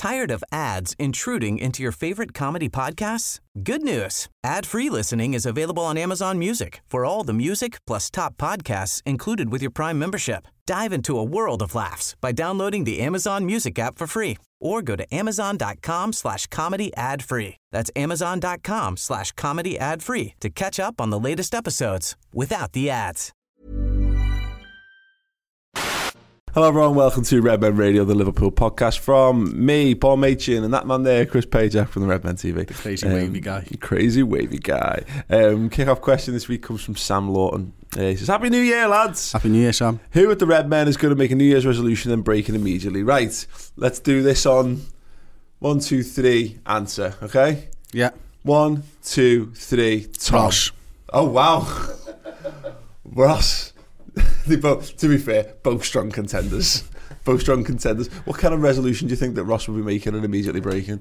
Tired of ads intruding into your favorite comedy podcasts? Good news. Ad-free listening is available on Amazon Music for all the music plus top podcasts included with your Prime membership. Dive into a world of laughs by downloading the Amazon Music app for free or go to amazon.com/comedy ad-free. That's amazon.com/comedy ad-free to catch up on the latest episodes without the ads. Hello everyone, welcome to Red Men Radio, the Liverpool podcast from me, Paul Machin, and that man there, Chris Pajak from the Red Men TV. The crazy wavy guy. Crazy wavy guy. Kick-off question this week comes from Sam Lawton. He says, Happy New Year, lads. Happy New Year, Sam. Who at the Red Men is going to make a New Year's resolution and break it immediately? Right, let's do this on 1, 2, 3, answer, okay? Yeah. 1, 2, 3, Tom. Ross. Oh, wow. Ross. They both, to be fair, both strong contenders. What kind of resolution do you think that Ross will be making and immediately breaking?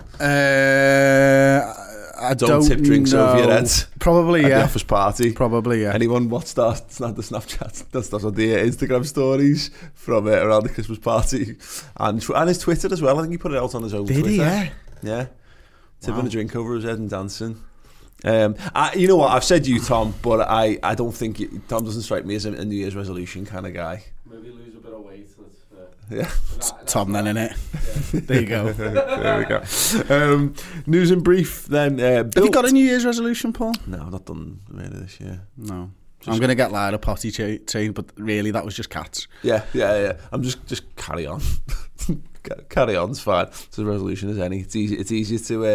I don't tip drinks know. over your head. Probably, at yeah. the office party. Probably, yeah. Anyone watched that? It's not the Snapchat. That's on the Instagram stories from around the Christmas party. And his Twitter as well. I think he put it out on his own Twitter. Did he, yeah? Yeah. Tipping a drink over his head and dancing. You know what, I've said you, Tom, but I don't think Tom doesn't strike me as a New Year's resolution kind of guy. Maybe lose a bit of weight. Yeah, Tom then, innit? Yeah. There you go. There we go. News in brief then. Have you got a New Year's resolution, Paul? No, I've not done really this year. No. I'm going to get lied a potty train, but really that was just cats. Yeah. I'm just carry on. Carry on's fine. It's a resolution as any. It's easier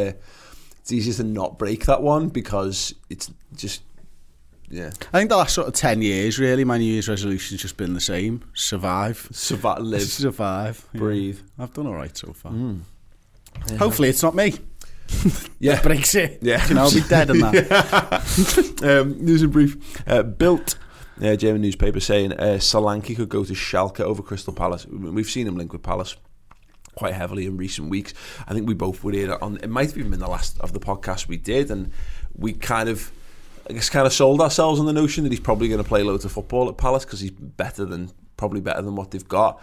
to not break that one because it's just, yeah. I think the last sort of 10 years, really, my New Year's resolution's just been the same. Survive. Live. Survive. Yeah. Breathe. I've done all right so far. Yeah. Hopefully it's not me. Yeah. That breaks it. Yeah. I'll be dead in that. Yeah. News in brief. Bild, German newspaper, saying Solanke could go to Schalke over Crystal Palace. We've seen him linked with Palace quite heavily in recent weeks. I think we both were here on, it might have even been the last of the podcast we did, and we kind of sold ourselves on the notion that he's probably going to play loads of football at Palace because he's probably better than what they've got.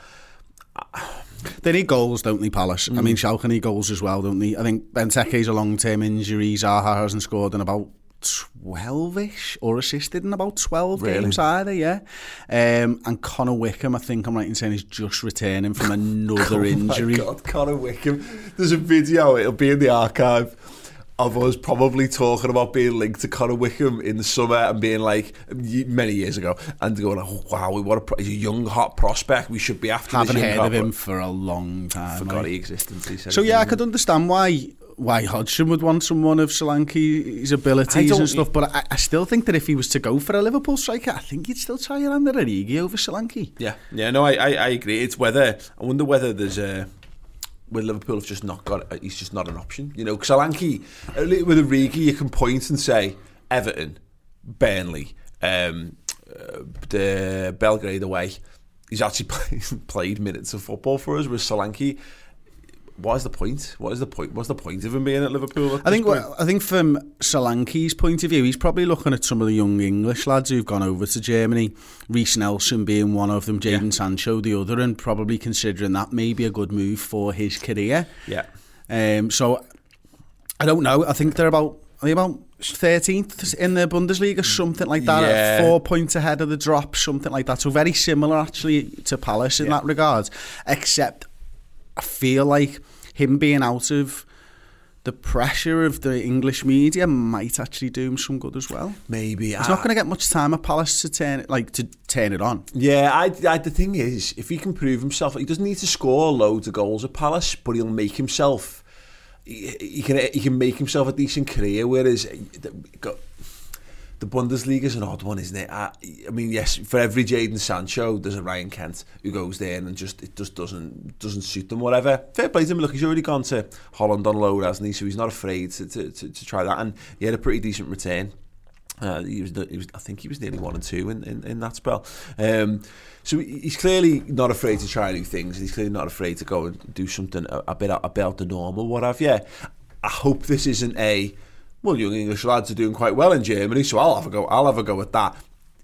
They need goals, don't they, Palace? I mean, Schalke need goals as well, don't they? I think Benteke's a long-term injury. Zaha hasn't scored in about 12-ish or assisted in about 12 games either, yeah. And Connor Wickham, I think I'm right in saying, is just returning from another injury. Oh my God, Connor Wickham. There's a video, it'll be in the archive, of us probably talking about being linked to Connor Wickham in the summer and being like, many years ago, and going, oh wow, he's a young hot prospect, we should be after Haven't this. heard of him for a long time. Forgot he existed. So yeah, I could understand why Hodgson would want someone of Solanke's abilities and stuff, but I still think that if he was to go for a Liverpool striker, I think he'd still try Evander Origi over Solanke. Yeah, no, I agree. It's I wonder whether there's where Liverpool have just not got, he's just not an option. You know, Solanke, with Origi, you can point and say Everton, Burnley, the Belgrade away. He's actually played minutes of football for us with Solanke. What's the point? What's the point of him being at Liverpool? I think from Solanke's point of view, he's probably looking at some of the young English lads who've gone over to Germany. Reece Nelson being one of them, Jadon Sancho the other, and probably considering that may be a good move for his career. Yeah. So I don't know. I think they're about 13th in the Bundesliga, something like that. Yeah. 4 points ahead of the drop, something like that. So very similar actually to Palace in that regard, except I feel like him being out of the pressure of the English media might actually do him some good as well. Maybe. He's not going to get much time at Palace to turn it on. Yeah, the thing is, if he can prove himself, he doesn't need to score loads of goals at Palace, but he'll make himself. He can make himself a decent career. Whereas the Bundesliga is an odd one, isn't it? I mean, yes, for every Jadon Sancho, there's a Ryan Kent who goes there and it just doesn't suit them. Whatever. Fair play to him. Look, he's already gone to Holland on loan, hasn't he? So he's not afraid to try that, and he had a pretty decent return. He was I think he was nearly 1 and 2 in that spell. So he's clearly not afraid to try new things. He's clearly not afraid to go and do something a bit out the norm or what have you. I hope this isn't young English lads are doing quite well in Germany, so I'll have a go at that.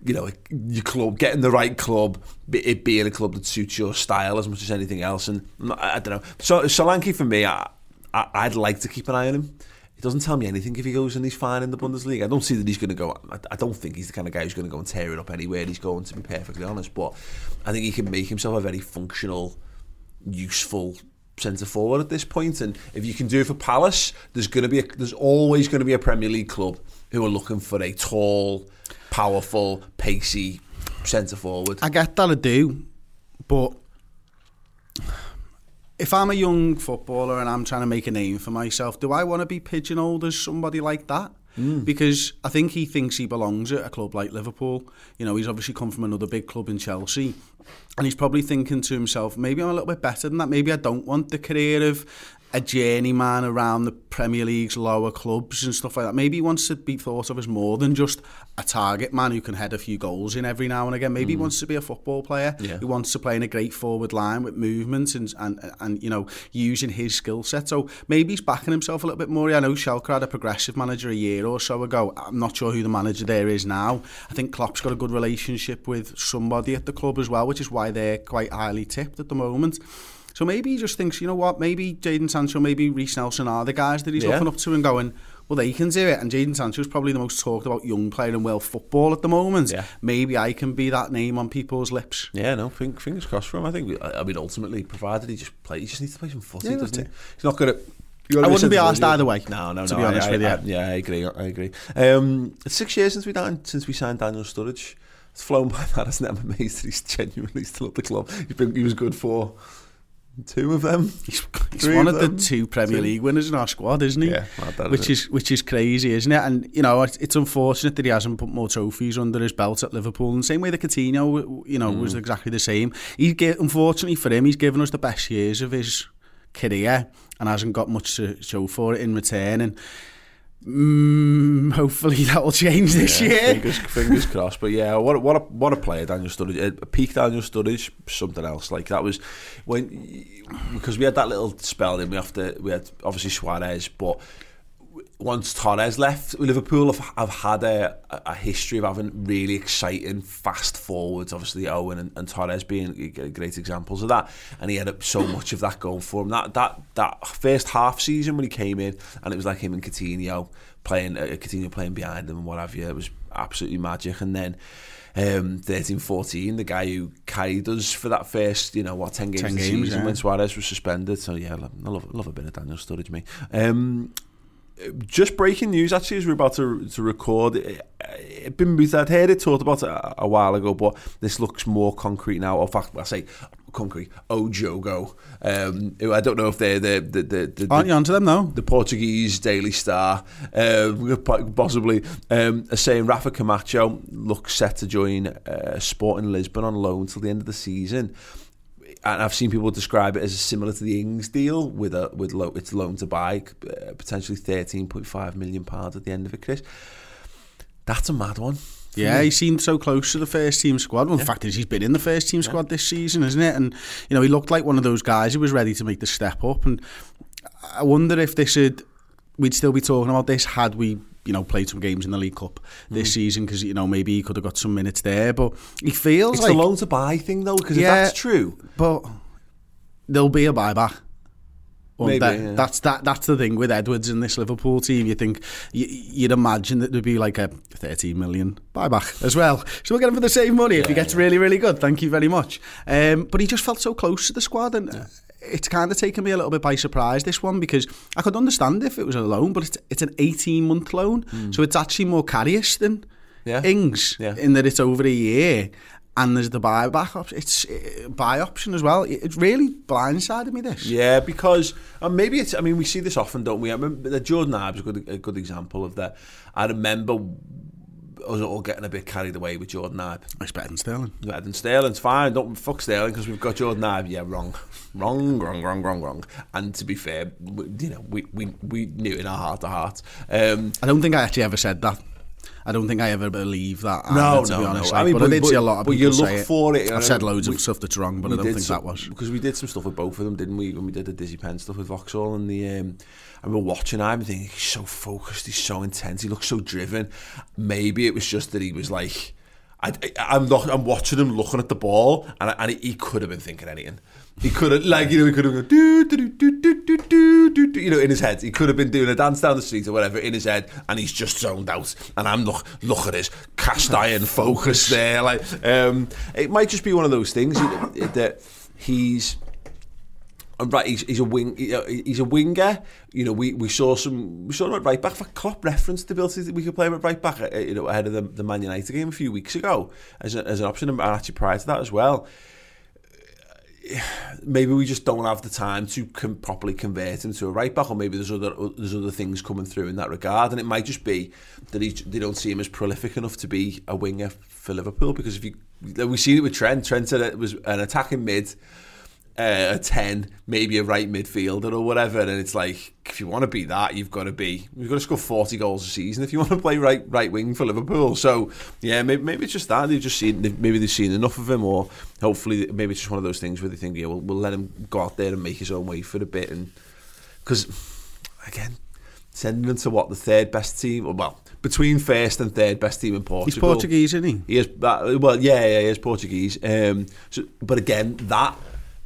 your club, getting the right club, it being a club that suits your style as much as anything else. And I don't know. So Solanke, for me, I'd like to keep an eye on him. It doesn't tell me anything if he goes and he's fine in the Bundesliga. I don't see that he's going to go. I don't think he's the kind of guy who's going to go and tear it up anywhere he's going, to be perfectly honest. But I think he can make himself a very functional, useful centre forward at this point. And if you can do it for Palace, there's always going to be a Premier League club who are looking for a tall, powerful, pacey centre forward. I get that, I do, but if I'm a young footballer and I'm trying to make a name for myself, do I want to be pigeonholed as somebody like that? Because I think he thinks he belongs at a club like Liverpool. He's obviously come from another big club in Chelsea, and he's probably thinking to himself, maybe I'm a little bit better than that. Maybe I don't want the career of a journeyman around the Premier League's lower clubs and stuff like that. Maybe he wants to be thought of as more than just a target man who can head a few goals in every now and again. Maybe he wants to be a football player who wants to play in a great forward line with movement and using his skill set. So maybe he's backing himself a little bit more. I know Schalke had a progressive manager a year or so ago. I'm not sure who the manager there is now. I think Klopp's got a good relationship with somebody at the club as well, which is why they're quite highly tipped at the moment. So maybe he just thinks, you know what, maybe Jadon Sancho, maybe Reece Nelson are the guys that he's looking up to and going, well, they can do it. And Jadon Sancho is probably the most talked about young player in world football at the moment. Yeah. Maybe I can be that name on people's lips. Yeah, no, fingers crossed for him. I think, ultimately, provided he just needs to play some footy, doesn't he? He's not going to... I wouldn't be asked either way. No. To be honest with you. I agree. It's 6 years since we signed Daniel Sturridge. It's flown by that, hasn't it? I'm amazed that he's genuinely still at the club. He was good for 2 of them. He's one of the 2 Premier League winners in our squad, isn't he? Yeah, which is crazy, isn't it? And it's unfortunate that he hasn't put more trophies under his belt at Liverpool. And the same way that Coutinho, was exactly the same. Unfortunately for him, he's given us the best years of his career and hasn't got much to show for it in return. And hopefully that will change this year. Fingers crossed. But yeah, what a player Daniel Sturridge. Peak Daniel Sturridge, something else. Like that was because we had that little spell. Then we had obviously Suarez, but once Torres left, Liverpool have had a history of having really exciting fast forwards. Obviously Owen and Torres being great examples of that, and he had so much of that going for him. That first half season when he came in, and it was like him and Coutinho playing behind him and what have you. It was absolutely magic. And then 13-14, the guy who carried us for that first 10 games of the season when Suarez was suspended. So yeah, I love a bit of Daniel Sturridge, me. Just breaking news, actually, as we're about to record. I'd heard it talked about a while ago, but this looks more concrete now. In fact, I say concrete. Ojogo, who I don't know if they're the aren't you onto them though? The Portuguese Daily Star, possibly, are saying Rafa Camacho looks set to join Sporting Lisbon on loan till the end of the season. And I've seen people describe it as similar to the Ings deal with its loan to buy, potentially £13.5 million at the end of it, Chris. That's a mad one. Yeah, he seemed so close to the first team squad. Well, the fact is he's been in the first team squad this season, isn't it? And he looked like one of those guys who was ready to make the step up. And I wonder if we'd still be talking about this had we played some games in the League Cup this season, because maybe he could have got some minutes there, but he feels it's the loan to buy thing though, because if that's true, but there'll be a buyback. Maybe, that's the thing with Edwards in this Liverpool team. You think you'd imagine that there'd be like a 13 million buyback as well, so we'll get him for the same money if he gets really, really good. Thank you very much. But he just felt so close to the squad, and it's kind of taken me a little bit by surprise, this one, because I could understand if it was a loan, but it's an 18-month loan, so it's actually more carious than Ings in that it's over a year, and there's the buyback option. It's buy option as well. It really blindsided me, this. Yeah, because maybe it's. I mean, we see this often, don't we? I remember that Jordan Ives is a good example of that. I remember us all getting a bit carried away with Jordan Ibe. It's better than Sterling. Better than Sterling's fine. Don't fuck Sterling because we've got Jordan Ibe. Yeah, wrong. And to be fair, we knew it in our heart to heart. I don't think I actually ever said that. I don't think I ever believe that. No, to be honest. I mean, but I did see a lot of people say it. For it. I've said loads of stuff that's wrong, but I don't think that was. Because we did some stuff with both of them, didn't we? When we did the Dizzy Penn stuff with Vauxhall, and I remember watching him and thinking, he's so focused, he's so intense, he looks so driven. Maybe it was just that he was like, I'm watching him looking at the ball, and he could have been thinking anything. He could have, like, he could have gone do, in his head. He could have been doing a dance down the street or whatever in his head, and he's just zoned out. And I'm look at his cast iron focus there. Like, it might just be one of those things that he's. Right, he's a wing. He's a winger. We saw him at right back. For Klopp referenced the ability that we could play him at right back. Ahead of the Man United game a few weeks ago as an option, and actually prior to that as well. Maybe we just don't have the time to properly convert him to a right back, or maybe there's other things coming through in that regard, and it might just be that they don't see him as prolific enough to be a winger for Liverpool. Because we've seen it with Trent. Trent said it was an attacking mid. A 10, maybe a right midfielder or whatever, and it's like, if you want to be that, you've got to score 40 goals a season if you want to play right wing for Liverpool. So yeah, maybe it's just that they've seen enough of him, or hopefully maybe it's just one of those things where they think, yeah, we'll let him go out there and make his own way for a bit. And because again, sending him to the third best team, well, between first and third best team in Portugal. He's Portuguese, isn't he? He is. Well, yeah, he is Portuguese. But again, that.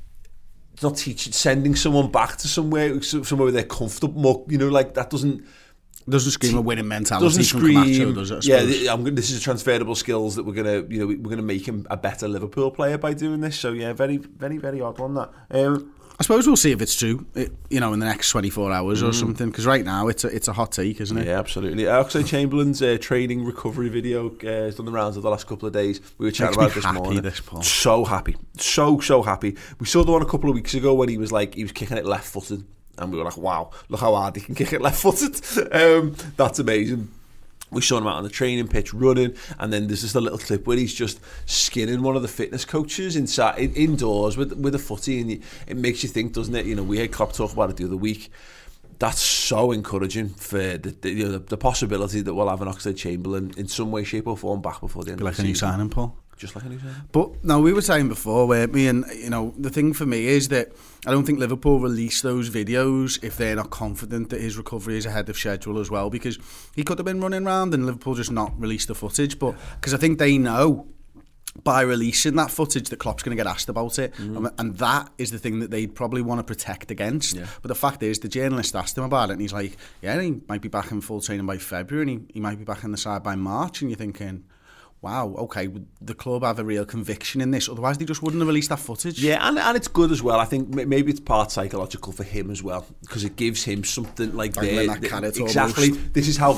Not sending someone back to somewhere where they're comfortable. Like that doesn't scream a winning mentality. Doesn't scream. Camacho, does it? This is a transferable skills that we're gonna make him a better Liverpool player by doing this. So yeah, very very very odd on that. I suppose we'll see if it's true, in the next 24 hours or something, because right now it's a hot take, isn't it? Yeah, absolutely. Oxlade-Chamberlain's training recovery video has done the rounds of the last couple of days. We were chatting about this morning. So happy. So happy. We saw the one a couple of weeks ago when he was kicking it left-footed, and we were like, wow, look how hard he can kick it left-footed. That's amazing. We saw him out on the training pitch running, and then there's just a little clip where he's just skinning one of the fitness coaches indoors with a footy, and it makes you think, doesn't it? We had Klopp talk about it the other week. That's so encouraging for the possibility that we'll have an Oxlade-Chamberlain in some way, shape or form back before the end of the season. Like a new signing, Paul. Just like a new signing. But no, we were saying before, weren't we? And the thing for me is that I don't think Liverpool release those videos if they're not confident that his recovery is ahead of schedule as well, because he could have been running around and Liverpool just not released the footage. But because I think they know by releasing that footage that Klopp's going to get asked about it, and that is the thing that they'd probably want to protect against. Yeah. But the fact is, the journalist asked him about it, and he's like, yeah, he might be back in full training by February, and he might be back in the side by March, and you're thinking, wow, okay, would the club have a real conviction in this? Otherwise, they just wouldn't have released that footage. Yeah, and it's good as well. I think maybe it's part psychological for him as well, because it gives him something like that carrot exactly. Almost. This is how,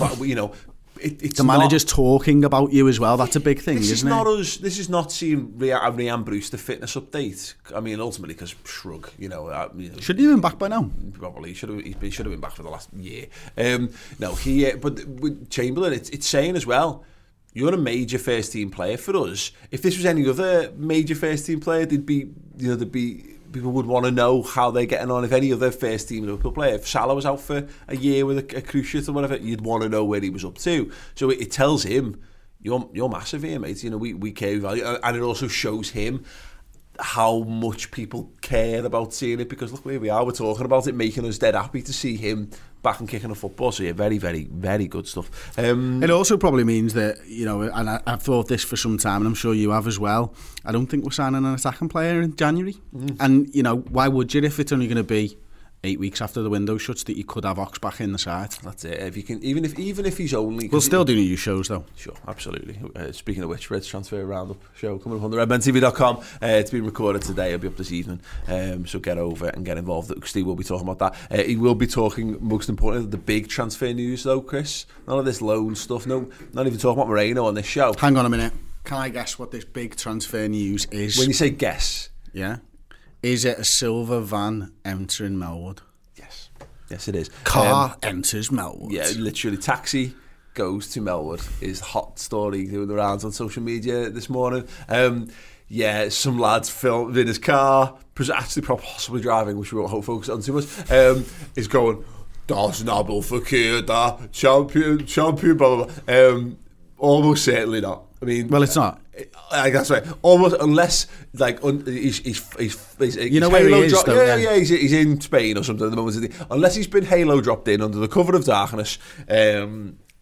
it's the manager's talking about you as well. That's a big thing, isn't it? This is not seeing Ryan Brewster fitness update. I mean, ultimately, because shrug, Shouldn't he have been back by now? Probably he should have been back for the last year. But with Chamberlain, it's saying as well, you're a major first team player for us. If this was any other major first team player, there'd be people would want to know how they're getting on. If any other first team Liverpool player, if Salah was out for a year with a cruciate or whatever, you'd want to know where he was up to. So it tells him, you're massive here, mate. We care value, and it also shows him how much people care about seeing it, because look where we are, we're talking about it, making us dead happy to see him back and kicking a football. So yeah, very, very, very good stuff. It also probably means that, and I've thought this for some time, and I'm sure you have as well, I don't think we're signing an attacking player in January. And, why would you if it's only going to be 8 weeks after the window shuts that you could have Ox back in the side? That's it. If you can, even if he's only, we'll still do new shows though. Sure, absolutely. Speaking of which, Reds Transfer Roundup show coming up on the redmentv.com. It's been recorded today. It'll be up this evening. So get over and get involved. Steve will be talking about that. He will be talking, most importantly, the big transfer news though, Chris. None of this loan stuff. No, not even talking about Moreno on this show. Hang on a minute. Can I guess what this big transfer news is? When you say guess, yeah. Is it a silver van entering Melwood? Yes, it is. Car enters Melwood. Yeah, literally. Taxi goes to Melwood is hot story doing the rounds on social media this morning. Some lads filmed in his car, actually possibly driving, which we won't focus on too much, is going, das Nabelverkehr da, champion, blah, blah, blah. Almost certainly not. I mean, well, it's not. That's right. Almost, unless he's you know where he is. He's in Spain or something at the moment. Unless he's been Halo dropped in under the cover of darkness.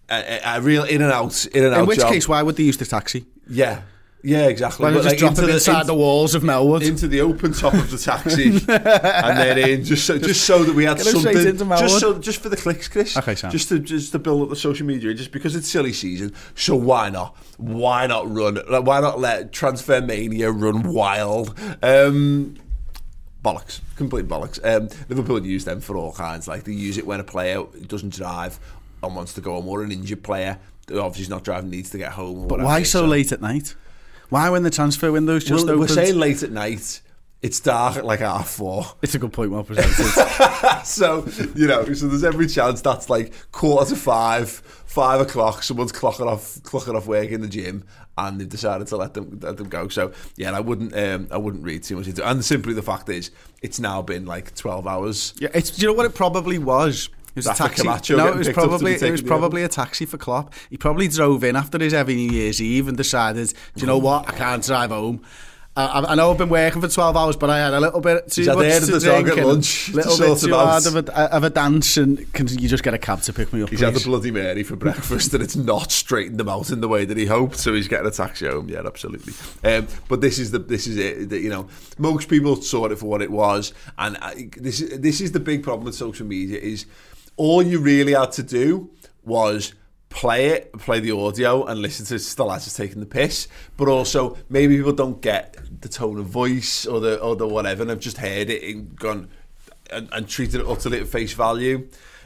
a real in and out In which job. case, why would they use the taxi? Yeah, exactly. Why not just drop it inside the walls of Melwood? Into the open top of the taxi, and then in just so that we had Get them straight something, into Melwood. just for the clicks, Chris. Okay, Sam. Just to build up the social media, just because it's silly season. So why not run? Like, why not let Transfer Mania run wild? Bollocks, complete bollocks. Liverpool use them for all kinds. Like, they use it when a player doesn't drive and wants to go home, or an injured player who obviously is not driving, needs to get home. But why so late at night? Why when the transfer window's just opened? We're saying late at night. It's dark at like 4:30. It's a good point, well presented. So there's every chance that's like 4:45, 5 o'clock. Someone's clocking off work in the gym, and they've decided to let them go. So yeah, I wouldn't read too much into it. And simply the fact is, it's now been like 12 hours. Yeah, do you know what it probably was? It was a taxi. No, it was probably a taxi for Klopp. He probably drove in after his heavy New Year's Eve and decided, do you know what? I can't drive home. I know I've been working for 12 hours, but I had a little bit too much to drink and lunch, a little bit too hard of a dance, and can you just get a cab to pick me up, He's please? had the Bloody Mary for breakfast and it's not straightened him out in the way that he hoped, so he's getting a taxi home. Yeah, absolutely. But this is it. Most people saw it for what it was, and this is the big problem with social media, is all you really had to do was play the audio and listen to the lads just taking the piss, but also maybe people don't get the tone of voice or the whatever, and have just heard it and gone and treated it utterly at face value.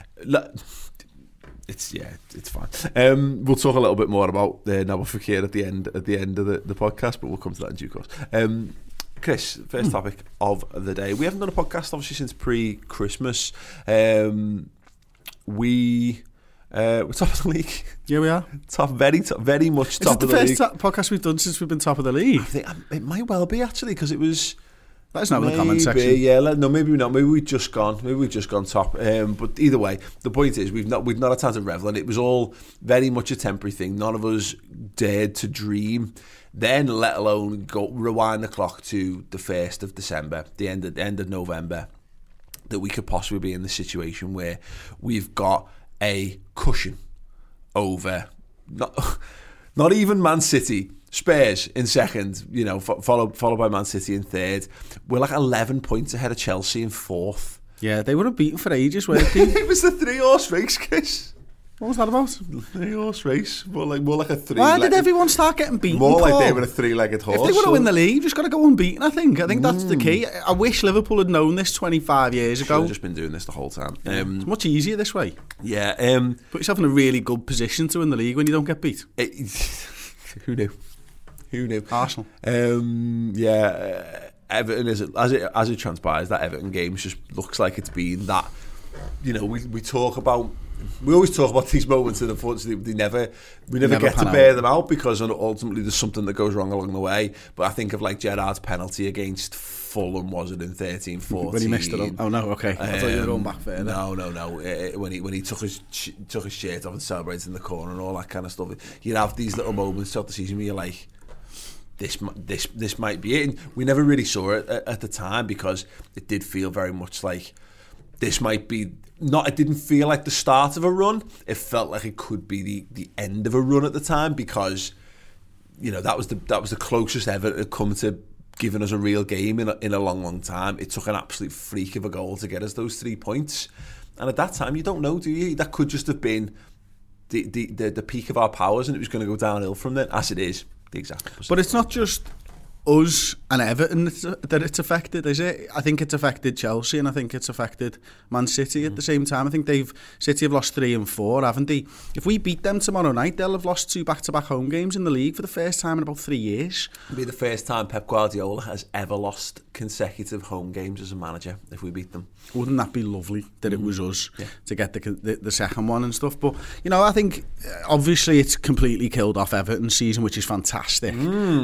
It's fine. We'll talk a little bit more about Nabil Fekir at the end of the podcast, but we'll come to that in due course. Chris, first topic of the day. We haven't done a podcast obviously since pre-Christmas. We're top of the league. Yeah, we are. Very much top of the league. Is it the first podcast we've done since we've been top of the league? I think it might well be, actually, because it was... Let us know in the comment section. Yeah, no, maybe not. Maybe we've just gone top. But either way, the point is we've not had time to revel, and it was all very much a temporary thing. None of us dared to dream then, let alone rewind the clock to the 1st of December, the end of November, that we could possibly be in the situation where we've got a cushion over not even Man City, Spurs in second, followed by Man City in third. We're like 11 points ahead of Chelsea in fourth. Yeah, they would have beaten for ages, weren't they? It was the 3-horse race, Chris. What was that about? 3-horse race, more like a three. Why did everyone start getting beaten? More Paul? like they were a three-legged horse. If they want to win the league, you've just got to go unbeaten. I think that's the key. I wish Liverpool had known this 25 years ago. Should have just been doing this the whole time. It's much easier this way. Yeah. Put yourself in a really good position to win the league when you don't get beat. Who knew? Arsenal. Everton is as it transpires, that Everton game just looks like it's been that. We always talk about these moments, and unfortunately we never get to bear them out, because ultimately there's something that goes wrong along the way. But I think of like Gerrard's penalty against Fulham, was it in 13-14? When he missed it up. Oh no, okay. I thought you were going back further. No. When he took his shirt off and celebrated in the corner and all that kind of stuff. You have these little moments throughout the season where you're like, this might be it. And we never really saw it at the time, because it did feel very much like this might be not. It didn't feel like the start of a run. It felt like it could be the end of a run at the time, because that was the closest ever to come to giving us a real game in a long time. It took an absolute freak of a goal to get us those 3 points, and at that time you don't know, do you? That could just have been the peak of our powers, and it was going to go downhill from there. As it is, the exact opposite. But it's not just us and Everton that it's affected, is it? I think it's affected Chelsea, and I think it's affected Man City at the same time. I think City have lost 3 and 4, haven't they? If we beat them tomorrow night, they'll have lost 2 back-to-back home games in the league for the first time in about 3 years. It'll be the first time Pep Guardiola has ever lost consecutive home games as a manager, if we beat them. Wouldn't that be lovely that it was us to get the second one and stuff? But I think obviously it's completely killed off Everton's season, which is fantastic.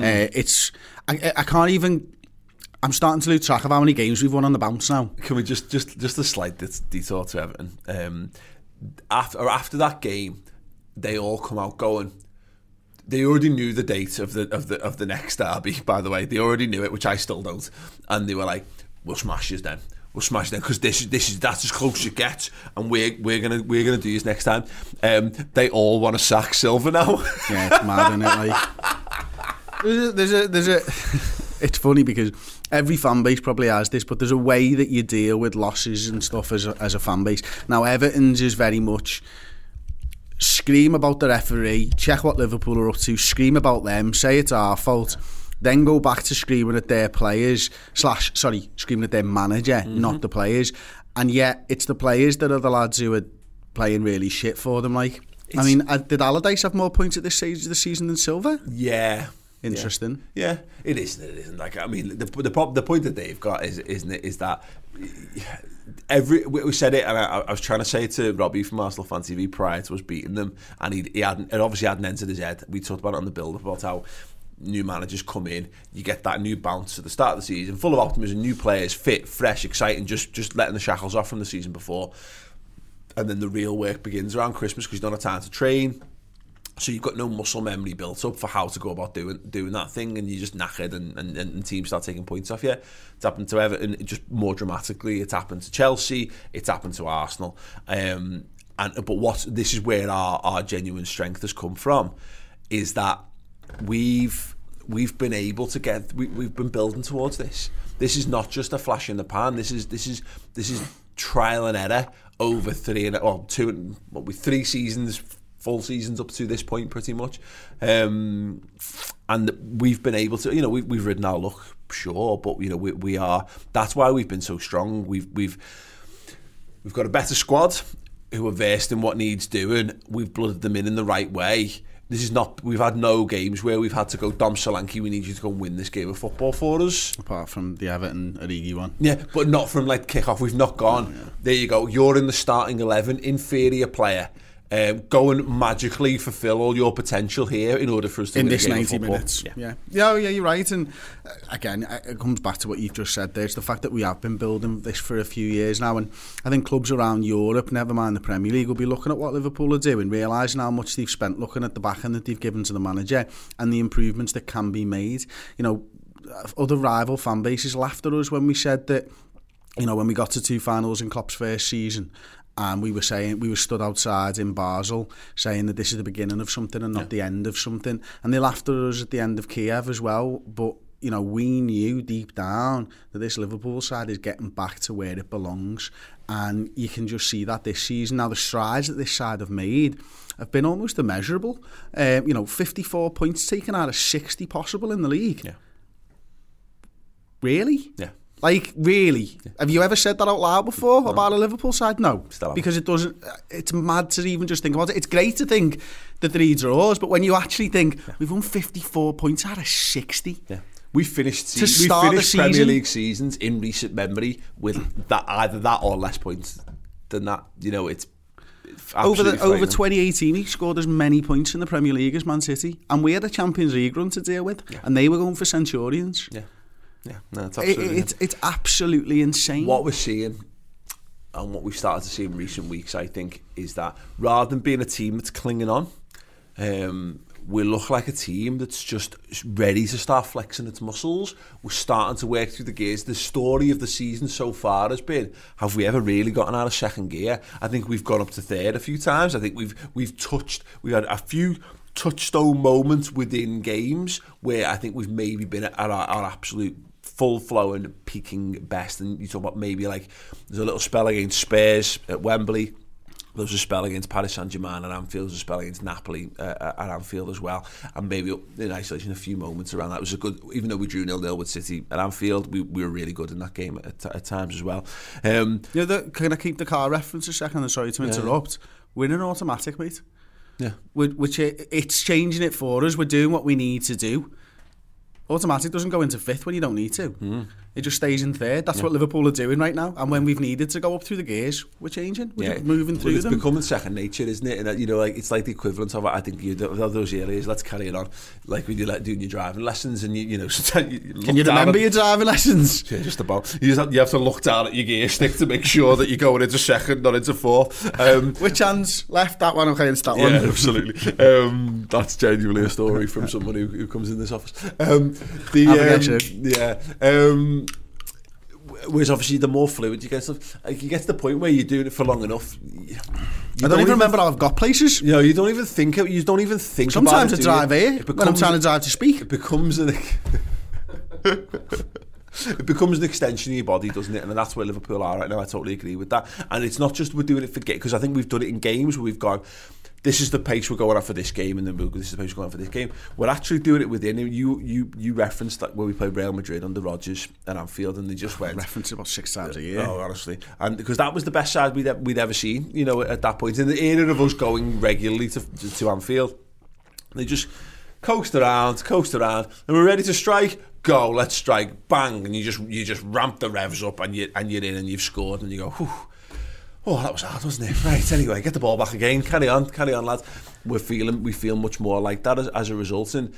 I can't even. I'm starting to lose track of how many games we've won on the bounce now. Can we just a slight detour to Everton? After that game, they all come out going. They already knew the date of the next derby. By the way, they already knew it, which I still don't. And they were like, "We'll smash you then. we'll smash them because that's as close as it gets, and we're gonna do this next time. They all want to sack Silva now. Yeah, it's mad, isn't it? Like, there's a it's funny because every fan base probably has this, but there's a way that you deal with losses and stuff as a fan base. Now, Everton's is very much scream about the referee, check what Liverpool are up to, scream about them, say it's our fault, then go back to screaming at their players, screaming at their manager, not the players. And yet, it's the players that are the lads who are playing really shit for them. Like, I mean, did Allardyce have more points at this stage of the season than Silva? Yeah. Interesting. Yeah, it is. It isn't. Like, I mean, the point that they've got is that we said it, and I was trying to say it to Robbie from Arsenal Fan TV prior to us beating them, and he obviously hadn't entered his head. We talked about it on the build-up about how new managers come in, you get that new bounce at the start of the season, full of optimism, new players, fit, fresh, exciting, just letting the shackles off from the season before, and then the real work begins around Christmas because you don't have time to train. So you've got no muscle memory built up for how to go about doing that thing, and you're just knackered, and teams start taking points off you. It's happened to Everton, just more dramatically. It's happened to Chelsea. It's happened to Arsenal. But this is where our genuine strength has come from, is that we've been able to get. We've been building towards this. This is not just a flash in the pan. This is trial and error over 3 seasons. Full seasons up to this point, pretty much, and we've been able to, we've ridden our luck, sure, but we are. That's why we've been so strong. We've got a better squad who are versed in what needs doing. We've blooded them in the right way. This is not. We've had no games where we've had to go, Dom Solanke, we need you to go and win this game of football for us. Apart from the Everton Origi one. Yeah, but not from like kick-off. We've not gone. Yeah. There you go. You're in the starting 11, inferior player. Go and magically fulfill all your potential here in order for us to in win this the game 90 of minutes. Yeah, you're right. And again, it comes back to what you've just said there. It's the fact that we have been building this for a few years now, and I think clubs around Europe, never mind the Premier League, will be looking at what Liverpool are doing, realising how much they've spent, looking at the backing that they've given to the manager and the improvements that can be made. Other rival fan bases laughed at us when we said that, when we got to 2 finals in Klopp's first season, and we were stood outside in Basel saying that this is the beginning of something and not the end of something. And they laughed at us at the end of Kiev as well. But, we knew deep down that this Liverpool side is getting back to where it belongs. And you can just see that this season. Now, the strides that this side have made have been almost immeasurable. 54 points taken out of 60 possible in the league. Yeah. Really? Yeah. Like, really? Yeah. Have you ever said that out loud before about a Liverpool side? No. Because it doesn't. It's mad to even just think about it. It's great to think that 3 draws, but when you actually think, we've won 54 points out of 60. Yeah. We finished Premier League seasons in recent memory with that either that or less points than that. It's over 2018, he scored as many points in the Premier League as Man City, and we had a Champions League run to deal with, and they were going for Centurions. Yeah. Yeah, no, it's absolutely it's absolutely insane. What we're seeing and what we've started to see in recent weeks, I think, is that rather than being a team that's clinging on, we look like a team that's just ready to start flexing its muscles. We're starting to work through the gears. The story of the season so far has been, have we ever really gotten out of second gear? I think we've gone up to third a few times. I think we've had a few touchstone moments within games where I think we've maybe been at our absolute full-flowing, peaking best. And you talk about maybe like there's a little spell against Spurs at Wembley, there was a spell against Paris Saint-Germain at Anfield, there was a spell against Napoli at Anfield as well, and maybe in isolation a few moments around that. It was a good, even though we drew 0-0 with City at Anfield, we were really good in that game at times as well. Can I keep the car reference a second? I'm sorry to interrupt. We're in automatic, mate. Yeah, which it's changing it for us. We're doing what we need to do. Automatic doesn't go into 5th when you don't need to. It just stays in 3rd. That's what Liverpool are doing right now. And when we've needed to go up through the gears, we're changing. We're just moving through them. It's becoming second nature, isn't it? And it's like the equivalent of, I think, those areas. Let's carry it on. Like when you're doing your driving lessons, and can you remember your driving lessons? Yeah, just about. You have to look down at your gear stick to make sure that you're going into 2nd, not into 4th. Which hand's left? That one against that one. Yeah, absolutely. That's genuinely a story from someone who comes in this office. whereas obviously the more fluid you get to the point where you're doing it for long enough. I don't even remember how I've got places. You know, you don't even think Sometimes about it. I drive here when I'm trying to drive to speak. It becomes an extension of your body, doesn't it? And that's where Liverpool are right now. I totally agree with that. And it's not just we're doing it for games, because I think we've done it in games where we've gone, this is the pace we're going at for this game, and then this is the pace we're going at for this game. We're actually doing it within. You referenced that where we played Real Madrid under Rodgers at Anfield, and they just went. Reference about 6 times a year. Oh, honestly, and because that was the best side we'd ever seen. You know, at that point in the era of us going regularly to Anfield, they just coast around, and we're ready to strike. Go, let's strike, bang, and you just ramp the revs up, and you're in, and you've scored, and you go, whew. Oh, that was hard, wasn't it? Right, anyway, get the ball back again. Carry on, lads. We feel much more like that as a result. And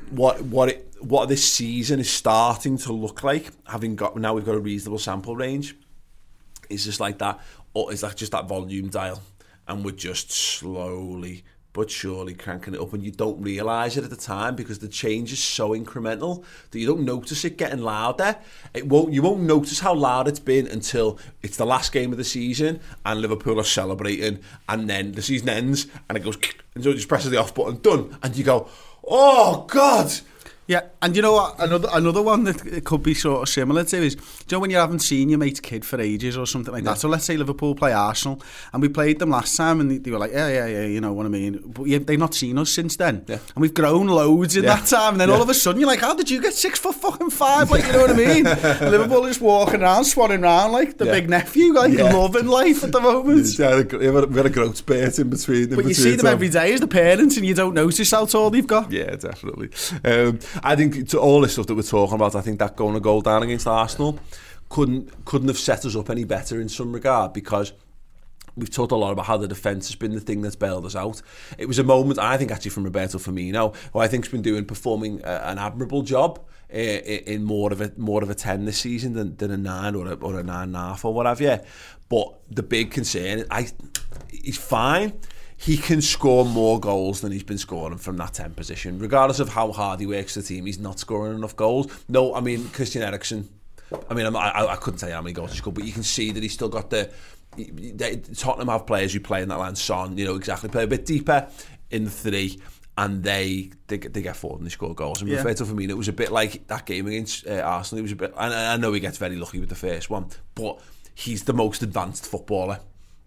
what this season is starting to look like, we've got a reasonable sample range, is just like that. Or is that just that volume dial, and we're just slowly but surely cranking it up, and you don't realise it at the time because the change is so incremental that you don't notice it getting louder. You won't notice how loud it's been until it's the last game of the season and Liverpool are celebrating, and then the season ends and it goes, and so it just presses the off button, done, and you go, oh God. Yeah, and you know what? Another one that it could be sort of similar to is, do you know when you haven't seen your mate's kid for ages or something like that? So let's say Liverpool play Arsenal, and we played them last time, and they were like, yeah, you know what I mean? But they've not seen us since then. Yeah. And we've grown loads in that time, and then all of a sudden you're like, how did you get 6'5"? Like, you know what I mean? Liverpool is walking around, swanning around like the big nephew, like loving life at the moment. Yeah, we had a growth spurt in between. But you see them every day as the parents, and you don't notice how tall they've got. Yeah, definitely. I think to all this stuff that we're talking about, I think that going a goal down against Arsenal couldn't have set us up any better in some regard, because we've talked a lot about how the defence has been the thing that's bailed us out. It was a moment, I think, actually from Roberto Firmino, who I think has been performing an admirable job in more of a 10 this season than a 9 or a 9.5 or whatever. Yeah. But the big concern, he's fine. He can score more goals than he's been scoring from that 10 position. Regardless of how hard he works the team, he's not scoring enough goals. No, I mean, Christian Eriksen, I couldn't tell you how many goals he scored, but you can see that he's still got Tottenham have players who play in that line. Son, exactly, play a bit deeper in the 3, and they get forward and they score goals. And Roberto Firmino, it was a bit like that game against Arsenal. It was a bit, I know he gets very lucky with the first one, but he's the most advanced footballer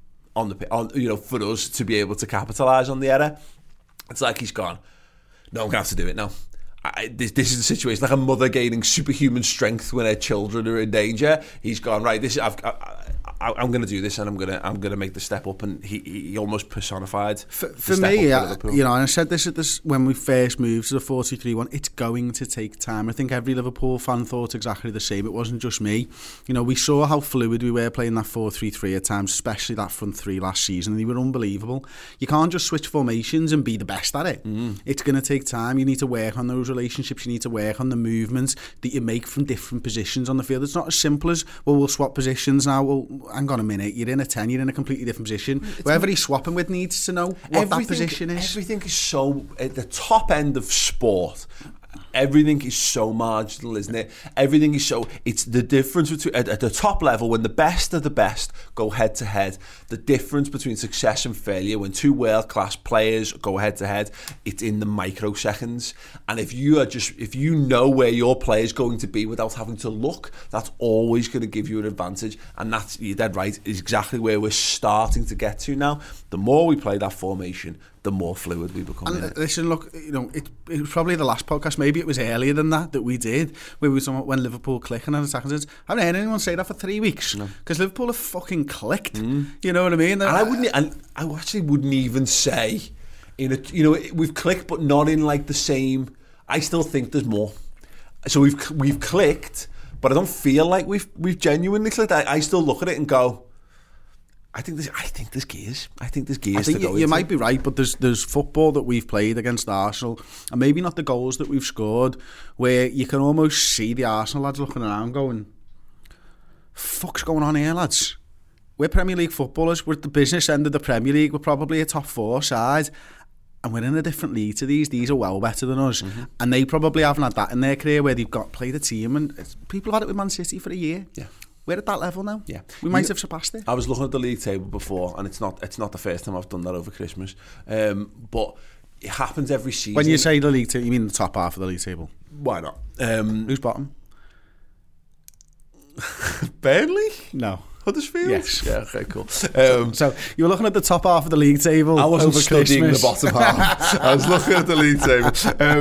for us to be able to capitalise on the error. It's like he's gone, no, I'm going to have to do it now. This is the situation, like a mother gaining superhuman strength when her children are in danger. He's gone, right, I'm going to do this, and I'm going to make the step up, and he almost personified for me. And I said this when we first moved to the 4-3-1. It's going to take time. I think every Liverpool fan thought exactly the same. It wasn't just me. We saw how fluid we were playing that 4-3-3 at times, especially that front 3 last season. They were unbelievable. You can't just switch formations and be the best at it. It's going to take time. You need to work on those relationships. You need to work on the movements that you make from different positions on the field. It's not as simple as, well, we'll swap positions now. Well, hang on a minute, you're in a 10, you're in a completely different position. Whoever he's swapping with needs to know what that position is. Everything is so, at the top end of sport, everything is so marginal, isn't it? Everything is so, it's the difference between, at the top level, when the best of the best go head to head, the difference between success and failure, when two world-class players go head to head, it's in the microseconds. And if you know where your player is going to be without having to look, that's always going to give you an advantage. And that's, you're dead right, is exactly where we're starting to get to now. The more we play that formation, the more fluid we become. And listen, look, it was probably the last podcast, maybe it was earlier than that we did, where we was talking about when Liverpool click and attacking. I haven't heard anyone say that for 3 weeks, because Liverpool have fucking clicked. You know what I mean? And I actually wouldn't even say, we've clicked, but not in like the same. I still think there's more. So we've clicked, but I don't feel like we've genuinely clicked. I still look at it and go, I think there's gears. I think to go. You might be right, but there's football that we've played against Arsenal, and maybe not the goals that we've scored, where you can almost see the Arsenal lads looking around going, fuck's going on here, lads? We're Premier League footballers. We're at the business end of the Premier League. We're probably a top 4 side, and we're in a different league to these. These are well better than us, and they probably haven't had that in their career, where they've played a team, and people have had it with Man City for a year. Yeah. We're at that level now. Yeah. We might have surpassed it. I was looking at the league table before, and it's not the first time I've done that over Christmas. But it happens every season. When you say the league table, you mean the top half of the league table? Why not? Who's bottom? Burnley? No. Huddersfield? Yes. Yeah, okay, cool. So you were looking at the top half of the league table. I wasn't over studying Christmas. the bottom half. I was looking at the league table.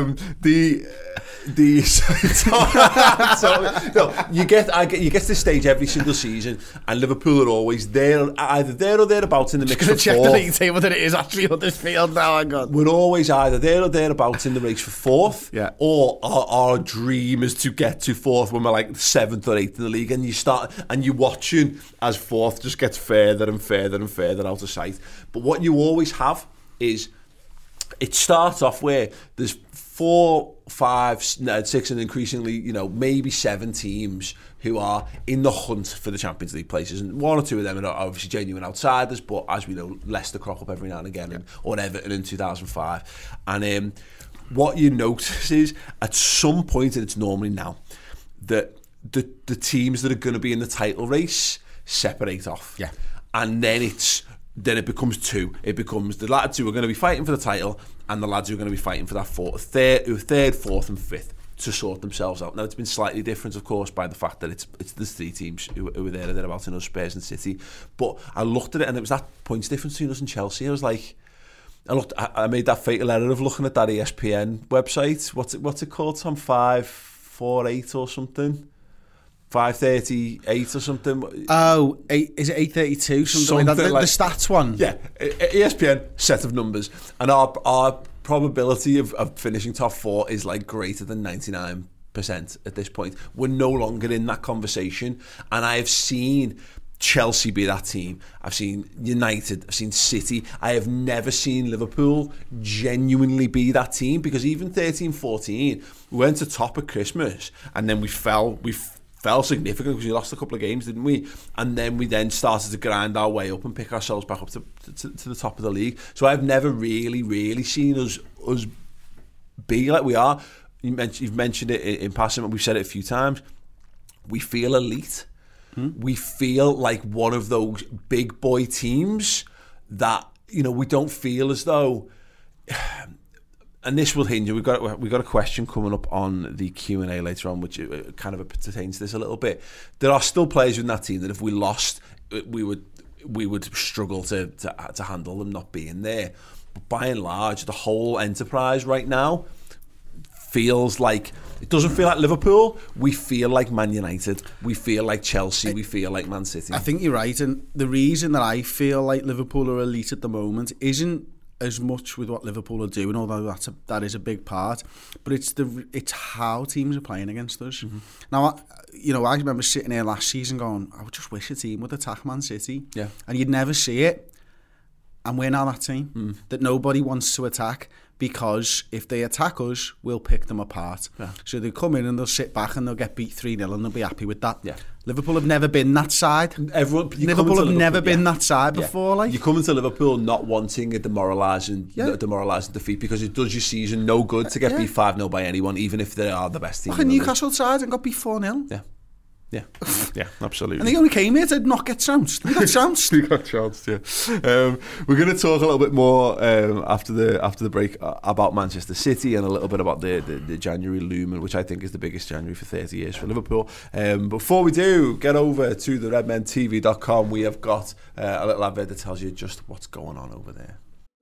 You get to this stage every single season, and Liverpool are always either there or thereabouts in the mix for Check fourth. the league table that it is actually Huddersfield now. Hang on. We're always either there or thereabouts in the race for fourth, Yeah. or our dream is to get to fourth when we're like seventh or eighth in the league, and you're watching as fourth just gets further and further and further out of sight. But what you always have is, it starts off where there's 4, 5, 6 and increasingly, maybe 7 teams who are in the hunt for the Champions League places, and 1 or 2 of them are obviously genuine outsiders, but as we know, Leicester crop up every now and again, or Everton in 2005. And what you notice is, at some point, and it's normally now, that the teams that are going to be in the title race separate off. Yeah. And then it becomes 2. It becomes the lads who are going to be fighting for the title and the lads who are going to be fighting for that third, fourth and fifth to sort themselves out. Now, it's been slightly different, of course, by the fact that it's the 3 teams who were there or thereabouts in us, Spurs and City. But I looked at it, and it was that points difference between us and Chelsea. I was like, I made that fatal error of looking at that ESPN website. What's it called, Tom? 548 or something? 538 or something. Oh, is it 832? Something like that. The stats one. Yeah, ESPN set of numbers, and our probability of finishing top 4 is like greater than 99% at this point. We're no longer in that conversation, and I have seen Chelsea be that team. I've seen United, I've seen City. I have never seen Liverpool genuinely be that team, because even 13-14, we went to top at Christmas, and then we fell significantly because we lost a couple of games, didn't we? And then we started to grind our way up and pick ourselves back up to the top of the league. So I've never really seen us be like we are. You've mentioned it in passing, and we've said it a few times. We feel elite. We feel like one of those big boy teams that, we don't feel as though... And this will hinge. We've got a question coming up on the Q&A later on, which kind of pertains to this a little bit. There are still players in that team that if we lost, we would struggle to handle them not being there. But by and large, the whole enterprise right now feels like, it doesn't feel like Liverpool. We feel like Man United. We feel like Chelsea. We feel like Man City. I think you're right, and the reason that I feel like Liverpool are elite at the moment isn't as much with what Liverpool are doing, although that is a big part, but it's how teams are playing against us. Mm-hmm. Now, I remember sitting here last season going, I would just wish a team would attack Man City, and you'd never see it. And we're now that team that nobody wants to attack, because if they attack us, we'll pick them apart. Yeah. So they come in and they'll sit back and they'll get beat 3-0 and they'll be happy with that. Yeah. Liverpool have never been that side. Liverpool have never been that side before. Like, you come into Liverpool not wanting a demoralising defeat, because it does your season no good to get beat 5-0 by anyone, even if they are the best team. Look at Newcastle side and got beat 4-0. Yeah. Yeah, absolutely. And they only came here to not get trounced. They got trounced. We're going to talk a little bit more after the break about Manchester City, and a little bit about the January looming, which I think is the biggest January for 30 years for Liverpool. Before we do, get over to the redmentv.com. We have got a little advert that tells you just what's going on over there.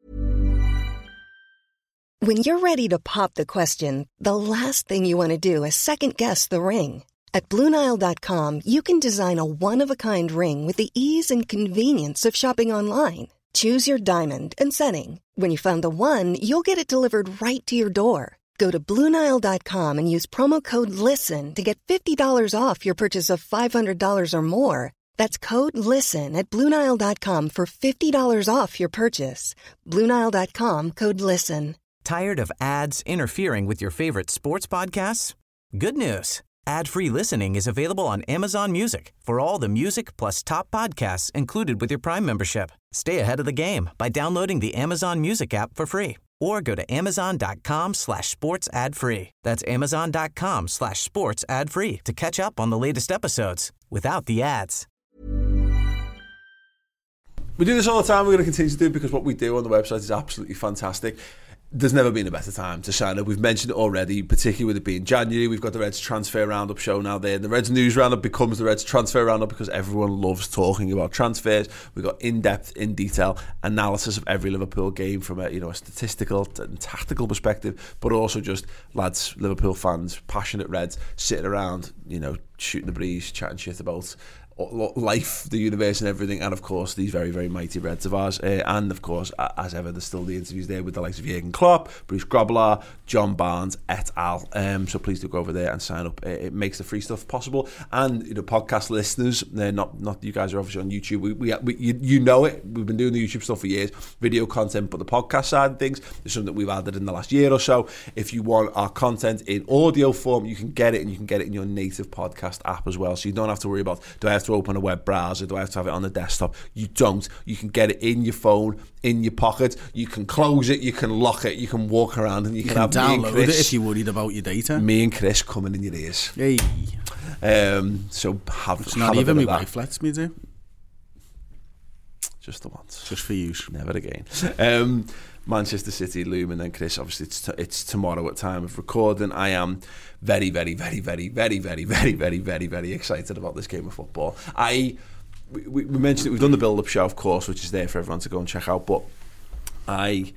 When you're ready to pop the question, the last thing you want to do is second guess the ring. At BlueNile.com, you can design a one-of-a-kind ring with the ease and convenience of shopping online. Choose your diamond and setting. When you find the one, you'll get it delivered right to your door. Go to BlueNile.com and use promo code LISTEN to get $50 off your purchase of $500 or more. That's code LISTEN at BlueNile.com for $50 off your purchase. BlueNile.com, code LISTEN. Tired of ads interfering with your favorite sports podcasts? Good news. Ad-free listening is available on Amazon Music for all the music plus top podcasts included with your Prime membership. Stay ahead of the game by downloading the Amazon Music app for free, or go to amazon.com/sports ad free. That's amazon.com/sports ad free to catch up on the latest episodes without the ads. We do this all the time. We're going to continue to do it because what we do on the website is absolutely fantastic. There's never been a better time to sign up. We've mentioned it already, particularly with it being January. We've got the Reds Transfer Roundup show now there. And the Reds News Roundup becomes the Reds Transfer Roundup because everyone loves talking about transfers. We've got in-depth, in detail analysis of every Liverpool game from a statistical and tactical perspective, but also just lads, Liverpool fans, passionate Reds, sitting around, shooting the breeze, chatting shit about life, the universe and everything, and of course these very, very mighty Reds of ours, and of course, as ever, there's still the interviews there with the likes of Jurgen Klopp, Bruce Grobbelaar, John Barnes et al. So please do go over there and sign up. It makes the free stuff possible, and podcast listeners, not you guys are obviously on YouTube, we you know it, we've been doing the YouTube stuff for years, video content, but the podcast side of things is something that we've added in the last year or so. If you want our content in audio form, you can get it, and you can get it in your native podcast app as well, so you don't have to worry about, do I have to open a web browser, do I have to have it on the desktop? You don't. You can get it in your phone, in your pocket. You can close it, you can lock it, you can walk around, and you can have download me and Chris, it if you're worried about your data. Me and Chris coming in your ears. Hey. So it's not even my wife lets me do. Just the once. Just for you. Never again. Manchester City loom, and then Chris, obviously it's tomorrow at time of recording. I am very, very, very, very, very, very, very, very, very, very excited about this game of football. We mentioned it, we've done the build-up show, of course, which is there for everyone to go and check out, but I'm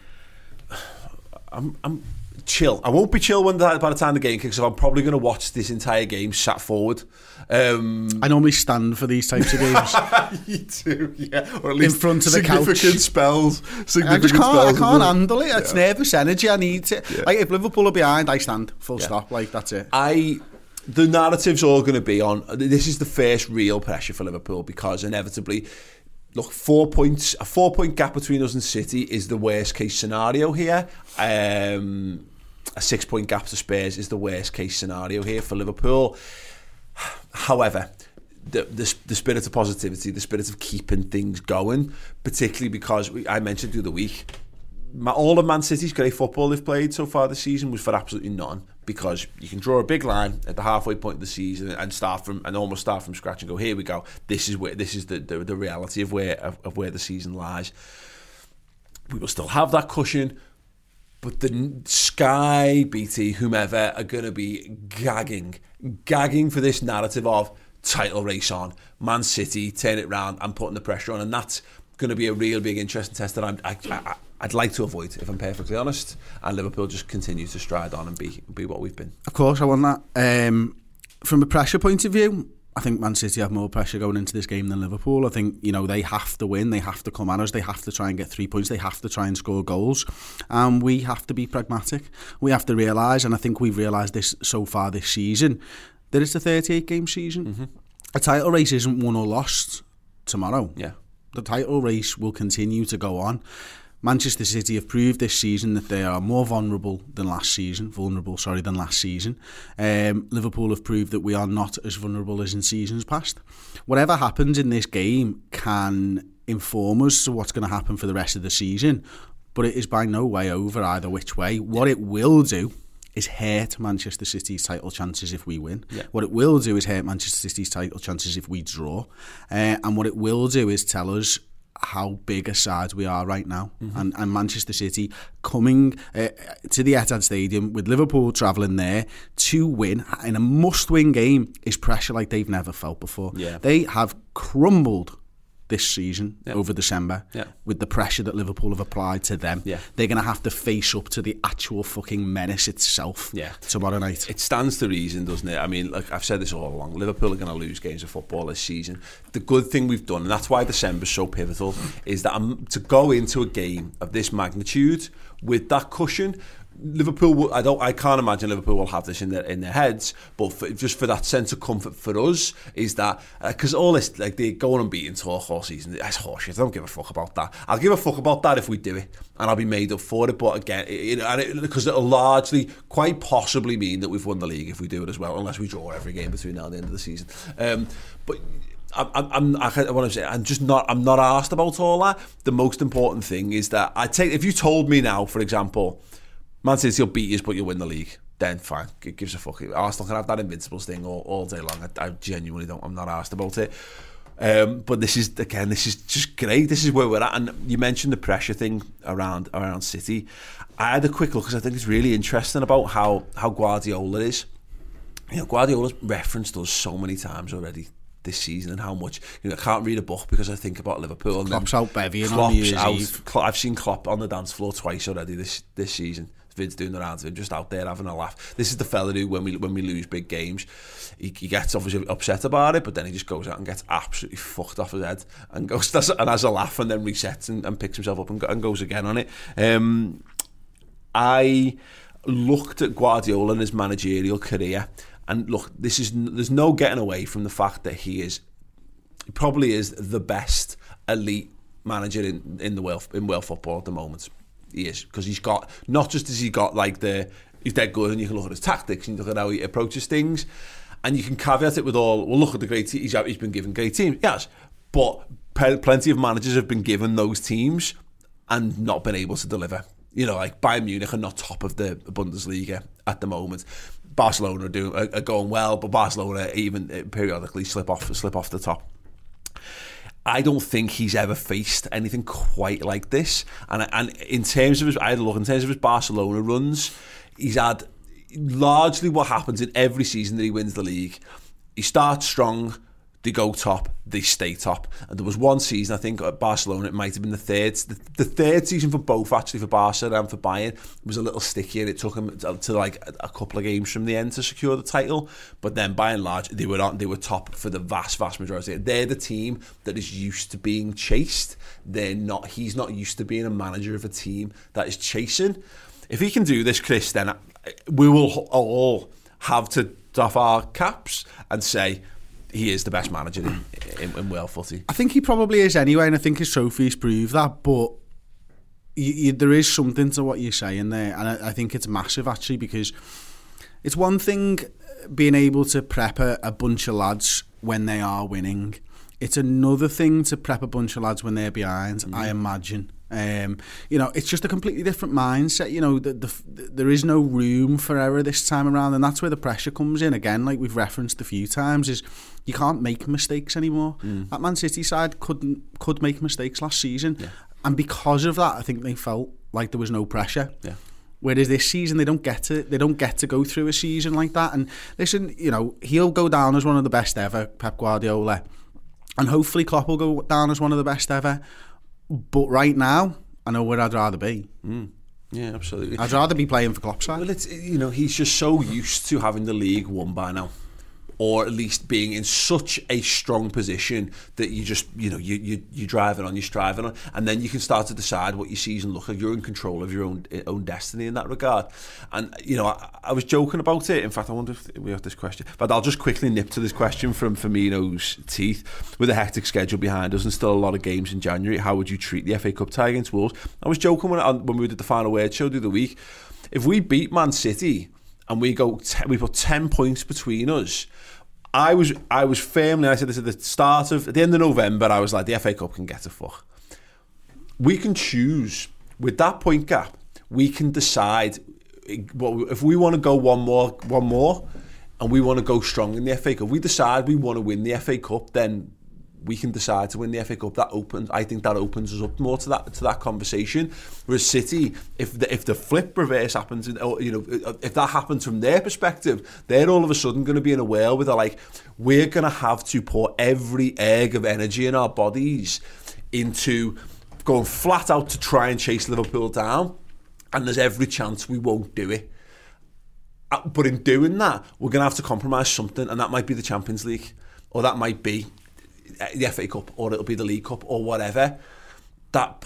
chill. I won't be chill by the time the game kicks off. I'm probably going to watch this entire game sat forward. I normally stand for these types of games. You do, yeah. Or at least in front of the couch. Significant spells. I can't handle it. It's nervous energy. I need to. Yeah. Like, if Liverpool are behind, I stand. Full stop. Like, that's it. The narrative's all going to be on. This is the first real pressure for Liverpool because inevitably, look, 4 points, a 4-point gap between us and City is the worst case scenario here. A 6-point gap to Spurs is the worst case scenario here for Liverpool. However, the spirit of positivity, the spirit of keeping things going, particularly because I mentioned the other week, all of Man City's great football they've played so far this season was for absolutely none, because you can draw a big line at the halfway point of the season and almost start from scratch and go, here we go, this is the reality of where the season lies. We will still have that cushion, but the Sky, BT, whomever are going to be gagging for this narrative of title race on, Man City, turn it round and putting the pressure on, and that's going to be a real big interesting test that I'd like to avoid, if I'm perfectly honest, and Liverpool just continue to stride on and be what we've been. Of course, I want that. From a pressure point of view, I think Man City have more pressure going into this game than Liverpool. I think, they have to win, they have to come at us, they have to try and get 3 points, they have to try and score goals, and we have to be pragmatic. We have to realise, and I think we've realised this so far this season, that it's a 38-game season. Mm-hmm. A title race isn't won or lost tomorrow. Yeah. The title race will continue to go on. Manchester City have proved this season that they are more vulnerable than last season. Liverpool have proved that we are not as vulnerable as in seasons past. Whatever happens in this game can inform us to what's going to happen for the rest of the season, but it is by no way over either which way. What it will do is hurt Manchester City's title chances if we win. Yeah. What it will do is hurt Manchester City's title chances if we draw. And what it will do is tell us how big a side we are right now. Mm-hmm. And Manchester City coming to the Etihad Stadium with Liverpool travelling there to win in a must-win game is pressure like they've never felt before. Yeah. They have crumbled this season over December with the pressure that Liverpool have applied to them. Yeah. They're going to have to face up to the actual fucking menace itself tomorrow night. It stands to reason, doesn't it? I mean, like I've said this all along, Liverpool are going to lose games of football this season. The good thing we've done, and that's why December's so pivotal, is that to go into a game of this magnitude with that cushion, Liverpool, I can't imagine Liverpool will have this in their heads, but just for that sense of comfort for us is that because all this, like, they go on unbeaten talk all season, that's horseshit. I don't give a fuck about that. I'll give a fuck about that if we do it, and I'll be made up for it. But again, because it'll largely, quite possibly mean that we've won the league if we do it as well, unless we draw every game between now and the end of the season. But I'm not asked about all that. The most important thing is that if you told me now, for example, Man City will beat you, but you'll win the league, then fine, it gives a fuck. Arsenal can have that Invincibles thing all day long. I genuinely don't. I'm not asked about it. But this is just great. This is where we're at. And you mentioned the pressure thing around City. I had a quick look because I think it's really interesting about how Guardiola is. You know, Guardiola's referenced us so many times already this season, and how much, you know, I can't read a book because I think about Liverpool. Klopp's out bevying on New Year's Eve. I've seen Klopp on the dance floor twice already this season. Vid's doing the rounds of him, just out there having a laugh. This is the fella who, when we lose big games, he gets obviously upset about it, but then he just goes out and gets absolutely fucked off his head and goes and has a laugh, and then resets and picks himself up and goes again on it. I looked at Guardiola and his managerial career, and look, there's no getting away from the fact that he probably is the best elite manager in the world football at the moment. He is, because he's got, not just has he got like he's dead good, and you can look at his tactics and look at how he approaches things, and you can caveat it with look at the great team. He's been given great teams, yes, but plenty of managers have been given those teams and not been able to deliver. You know, like Bayern Munich are not top of the Bundesliga at the moment. Barcelona are going well, but Barcelona even periodically slip off the top. I don't think he's ever faced anything quite like this. And in terms of his Barcelona runs, he's had largely what happens in every season that he wins the league. He starts strong, they go top, they stay top. And there was one season, I think, at Barcelona, it might have been the third season for both, actually, for Barca and for Bayern, was a little sticky, and it took him to like a couple of games from the end to secure the title. But then, by and large, they were top for the vast majority. They're the team that is used to being chased. He's not used to being a manager of a team that is chasing. If he can do this, Chris, then we will all have to doff our caps and say, he is the best manager in world footy. I think he probably is anyway, and I think his trophies prove that, but there is something to what you're saying there, and I think it's massive, actually, because it's one thing being able to prep a bunch of lads when they are winning. It's another thing to prep a bunch of lads when they're behind, I imagine. You know, it's just a completely different mindset. You know, there is no room for error this time around, and that's where the pressure comes in. Again, like we've referenced a few times, is you can't make mistakes anymore. That Man City side could make mistakes last season, and because of that, I think they felt like there was no pressure. Yeah. Whereas this season, they don't get to go through a season like that. And listen, you know, he'll go down as one of the best ever, Pep Guardiola, and hopefully Klopp will go down as one of the best ever. But right now, I know where I'd rather be. Yeah, absolutely. I'd rather be playing for Klopp's side. Well, it's, you know, he's just so used to having the league won by now, or at least being in such a strong position that you just, you know, you're driving on, you're striving on, and then you can start to decide what your season looks like. You're in control of your own destiny in that regard. And, you know, I was joking about it. In fact, I wonder if we have this question, but I'll just quickly nip to this question from Firmino's teeth. With a hectic schedule behind us and still a lot of games in January, how would you treat the FA Cup tie against Wolves? I was joking when we did the Final Word show the other week. If we beat Man City and we put 10 points between us, I was firmly, I said this at the end of November, I was like, the FA Cup can get a fuck. We can choose, with that point gap, we can decide if we want to go one more, and we want to go strong in the FA Cup. If we decide we want to win the FA Cup, then we can decide to win the FA Cup. I think that opens us up more to that conversation. Whereas City, if the flip reverse happens, you know, if that happens from their perspective, they're all of a sudden going to be in a whirl where they're like, we're going to have to pour every egg of energy in our bodies into going flat out to try and chase Liverpool down, and there's every chance we won't do it. But in doing that, we're going to have to compromise something, and that might be the Champions League, or that might be the FA Cup, or it'll be the League Cup, or whatever. That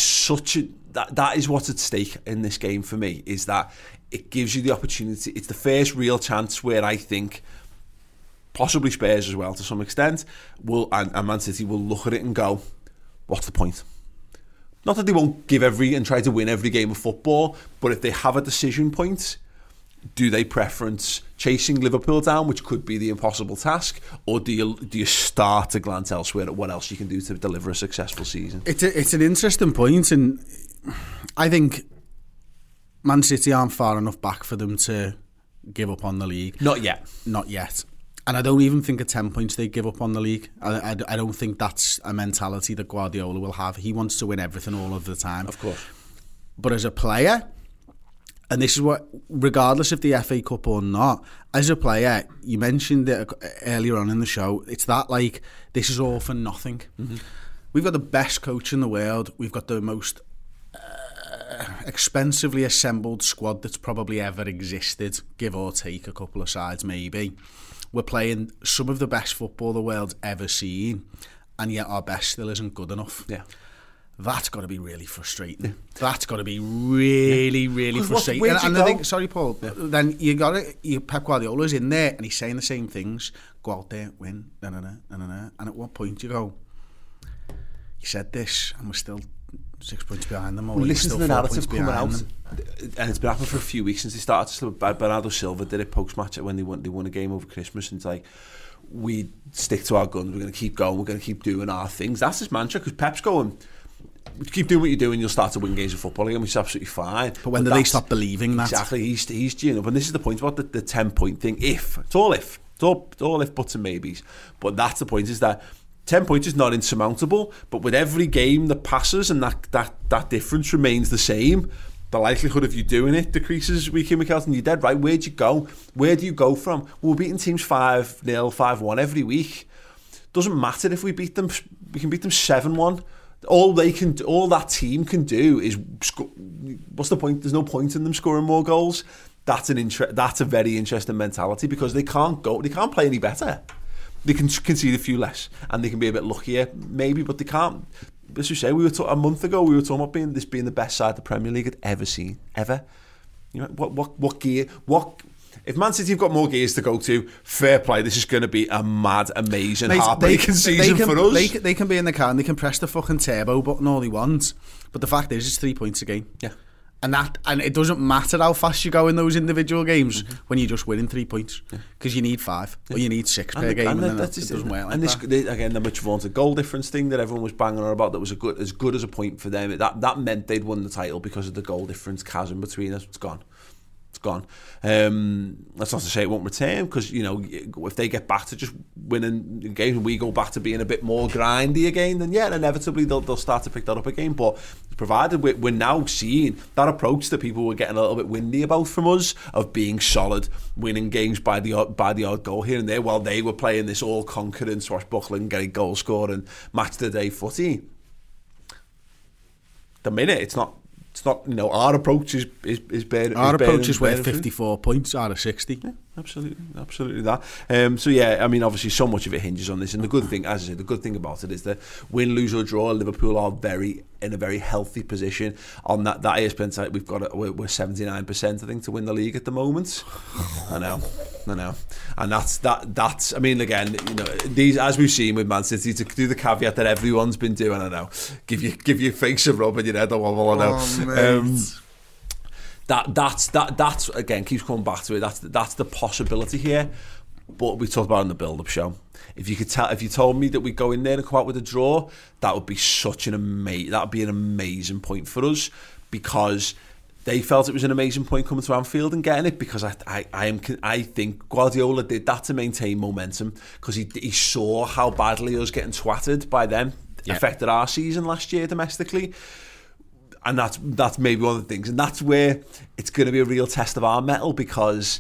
is what's at stake in this game for me, is that it gives you the opportunity. It's the first real chance where I think possibly Spurs as well to some extent and Man City will look at it and go, what's the point? Not that they won't give and try to win every game of football, but if they have a decision point, do they preference chasing Liverpool down, which could be the impossible task, or do you start to glance elsewhere at what else you can do to deliver a successful season? It's an interesting point, and I think Man City aren't far enough back for them to give up on the league. Not yet. Not yet. And I don't even think at 10 points they give up on the league. I don't think that's a mentality that Guardiola will have. He wants to win everything all of the time. Of course. But as a player, and this is what, regardless of the FA Cup or not, as a player, you mentioned it earlier on in the show, it's that like, this is all for nothing. Mm-hmm. We've got the best coach in the world. We've got the most expensively assembled squad that's probably ever existed, give or take a couple of sides maybe. We're playing some of the best football the world's ever seen, and yet our best still isn't good enough. Yeah. That's got to be really frustrating. Yeah. That's got to be really frustrating. And I think, sorry, Paul, then Pep Guardiola's in there and he's saying the same things. Go out there, win, and at what point do you go, you said this, and we're still 6 points behind them, or listen still to the narrative coming out, them. And it's been happening for a few weeks since they started. Bernardo Silva did it post-match when they won a game over Christmas, and it's like, we stick to our guns, we're going to keep going, we're going to keep doing our things. That's his mantra, because Pep's going, keep doing what you're doing, you'll start to win games of football again, which is absolutely fine. But when do they stop believing that? Exactly, he's geeing up, and this is the point about the 10-point thing. It's all if, buts and maybes. But that's the point, is that 10 points is not insurmountable, but with every game that passes and that difference remains the same, the likelihood of you doing it decreases week in, week out, and you're dead right. Where'd you go? Where do you go from? Well, we're beating teams 5-0, 5-1 every week. Doesn't matter if we beat them, we can beat them 7-1. All that team can do is what's the point? There's no point in them scoring more goals. That's a very interesting mentality, because they can't play any better. They can concede a few less, and they can be a bit luckier, maybe, but they can't. As you say, a month ago we were talking about being the best side the Premier League had ever seen, ever. You know, what gear? If Man City have got more gears to go to, fair play. This is going to be a mad, amazing, heartbreaking season for us. They can be in the car and they can press the fucking turbo button all they want, but the fact is, it's 3 points a game. Yeah. And it doesn't matter how fast you go in those individual games when you're just winning 3 points, because you need 5 or you need 6 per game, and then it doesn't work like that. Again, the much vaunted goal difference thing that everyone was banging on about, that was as good as a point for them. That meant they'd won the title, because of the goal difference chasm between us. It's gone. That's not to say it won't return, because if they get back to just winning games and we go back to being a bit more grindy again, then inevitably they'll start to pick that up again. But provided we're now seeing that approach that people were getting a little bit windy about from us, of being solid, winning games by the odd goal here and there, while they were playing this all conquering, swashbuckling, getting goal scoring, match of the day footy. The minute it's not, our approach is better. Our approach is worth 54 points out of 60. Yeah, absolutely that. Obviously so much of it hinges on this, and the good thing, as I said, the good thing about it is that win, lose or draw, Liverpool are in a very healthy position. On that ESPN site, we're 79%, I think, to win the league at the moment. I know, and that's. I mean, again, these, as we've seen with Man City, to do the caveat that everyone's been doing. I know, give your face a rub and your head a wobble. I know. That's again keeps coming back to it. That's the possibility here. But we talked about it in the build-up show. If you told me that we go in there and come out with a draw, that would be an amazing point for us, because they felt it was an amazing point coming to Anfield and getting it, because I think Guardiola did that to maintain momentum, because he saw how badly us getting twatted by them affected our season last year domestically. And that's maybe one of the things, and that's where it's going to be a real test of our mettle, because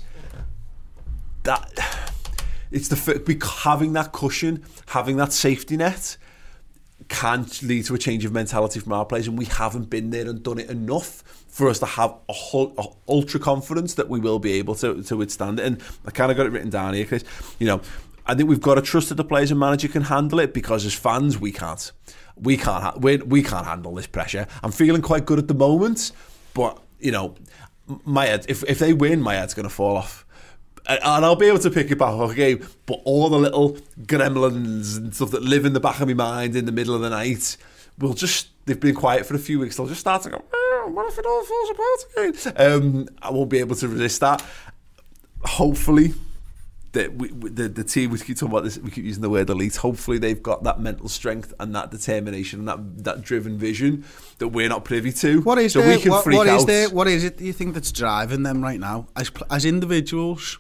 having that cushion, having that safety net, can lead to a change of mentality from our players, and we haven't been there and done it enough for us to have a ultra confidence that we will be able to withstand it. And I kind of got it written down here, Chris. I think we've got to trust that the players and manager can handle it, because as fans we can't. We can't handle this pressure. I'm feeling quite good at the moment, but my head, if they win, my head's going to fall off, and I'll be able to pick it back up again. But all the little gremlins and stuff that live in the back of my mind in the middle of the night they've been quiet for a few weeks. They'll just start to go, what if it all falls apart again? I won't be able to resist that. Hopefully the team, we keep talking about this, we keep using the word elite, hopefully they've got that mental strength and that determination and that driven vision that we're not privy to. What is so there? We can freak out. What is it do you think that's driving them right now as individuals?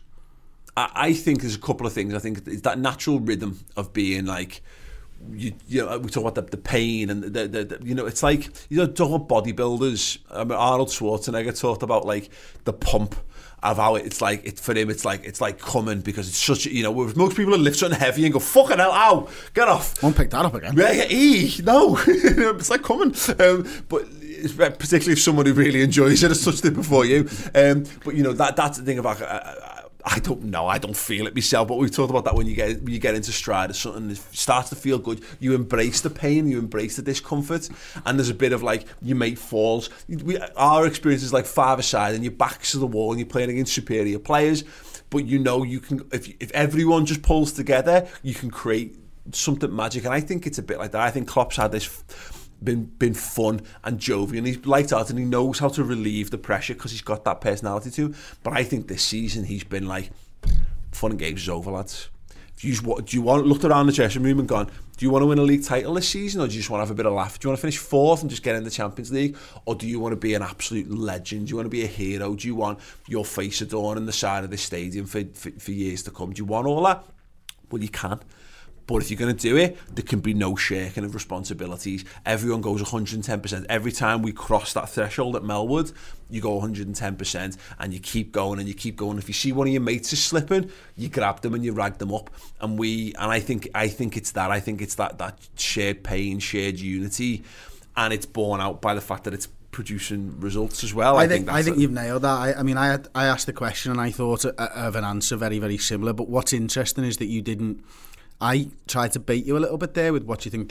I think there's a couple of things. I think it's that natural rhythm of being like, you know, we talk about the pain and the you know, it's like, you know, talk about bodybuilders. Arnold Schwarzenegger talked about like the pump of how it's like, for him, it's like coming, because it's such, you know, most people lift something heavy and go, fucking hell, ow, get off. Won't pick that up again. No, it's like coming. But particularly if someone who really enjoys it has touched it before you. But you know, that's the thing about. I don't know. I don't feel it myself, but we've talked about that when you get into stride or something, it starts to feel good. You embrace the pain, you embrace the discomfort, and there's a bit of like, you make falls. Our experience is like 5-a-side, and your back's to the wall, and you're playing against superior players. But you know, you can, if everyone just pulls together, you can create something magic. And I think it's a bit like that. I think Klopp's had this. Been fun and jovial, and he's light out, and he knows how to relieve the pressure because he's got that personality too. But I think this season he's been like, fun and games is over, lads. Do you want looked around the dressing room and gone, do you want to win a league title this season, or do you just want to have a bit of laugh? Do you want to finish 4th and just get in the Champions League, or do you want to be an absolute legend? Do you want to be a hero? Do you want your face adorned on the side of the stadium for years to come? Do you want all that? Well, you can. But if you're going to do it, there can be no shaking of responsibilities. Everyone goes 110%. Every time we cross that threshold at Melwood, you go 110%, and you keep going and you keep going. If you see one of your mates is slipping, you grab them and you rag them up. And I think it's that. I think it's that shared pain, shared unity, and it's borne out by the fact that it's producing results as well. I think you've nailed that. I mean, I asked the question and I thought of an answer very, very similar. But what's interesting is that you didn't. I tried to bait you a little bit there with what you think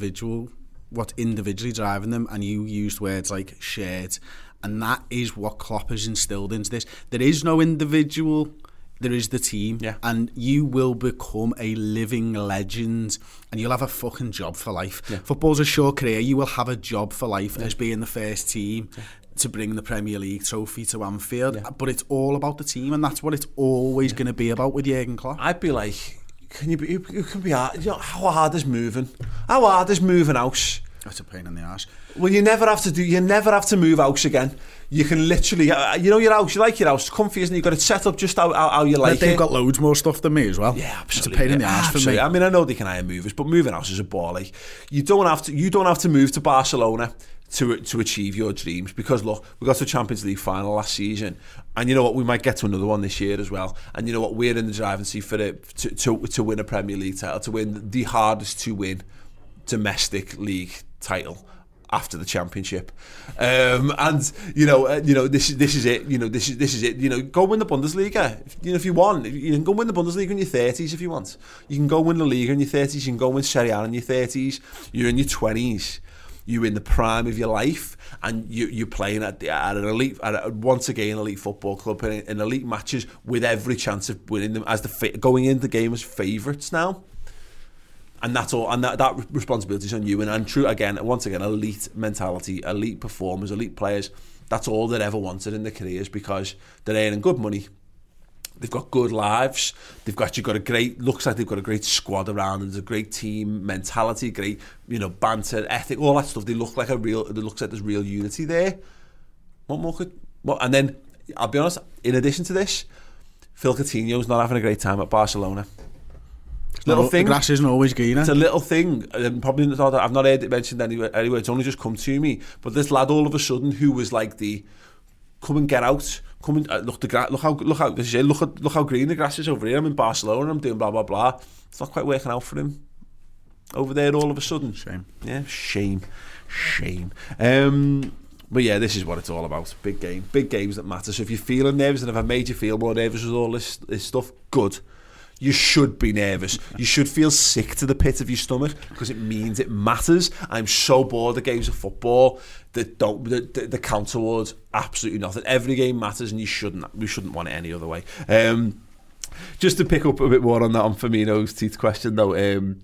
what individually driving them, and you used words like shared, and that is what Klopp has instilled into this. There is no individual, there is the team, and you will become a living legend, and you'll have a fucking job for life. Football's a short career. You will have a job for life as being the first team to bring the Premier League trophy to Anfield, but it's all about the team, and that's what it's always going to be about with Jurgen Klopp. I'd be like, you can be hard. You know, how hard is moving? How hard is moving house? That's a pain in the arse. Well, you never have to move house again. You can literally, you know, your house, you like your house, it's comfy, isn't it? You've got it set up just how you like it. They've got loads more stuff than me as well. Yeah, absolutely. It's a pain in the arse for me. I mean, I know they can hire movers, but moving house is a ball. Like, you don't have to move to Barcelona to achieve your dreams, because look, we got to a Champions League final last season, and you know what, we might get to another one this year as well, and you know what, we're in the driving seat for it to win a Premier League title, to win the hardest to win domestic league title after the Championship, and you know this is it. You know, this is it. You know, go win the Bundesliga. If you want, you can go win the Bundesliga in your 30s if you want. You can go win the Liga in your 30s. You can go win Serie A in your 30s. You're in your 20s. You're in the prime of your life, and you're playing at an elite, once again, elite football club in elite matches with every chance of winning them as going into the game as favourites now. And that's all, and that responsibility is on you. And true, once again, elite mentality, elite performers, elite players. That's all they've ever wanted in their careers, because they're earning good money. They've got good lives. Looks like they've got a great squad around them. There's a great team mentality, great, you know, banter, ethic, all that stuff. It looks like there's real unity there. What more could? What? And then I'll be honest. In addition to this, Phil Coutinho's not having a great time at Barcelona. Little thing. The grass isn't always greener. It's a little thing. Probably not, I've not heard it mentioned anywhere. It's only just come to me. But this lad, all of a sudden, who was like come and get out. Come and look how green the grass is over here. I'm in Barcelona. I'm doing blah blah blah. It's not quite working out for him over there. All of a sudden, shame. Yeah, shame. But yeah, this is what it's all about. Big games that matter. So if you're feeling nervous, and if I made you feel more nervous with all this stuff, good. You should be nervous. You should feel sick to the pit of your stomach, because it means it matters. I'm so bored of games of football that count towards absolutely nothing. Every game matters, and we shouldn't want it any other way. Just to pick up a bit more on that, on Firmino's teeth question though,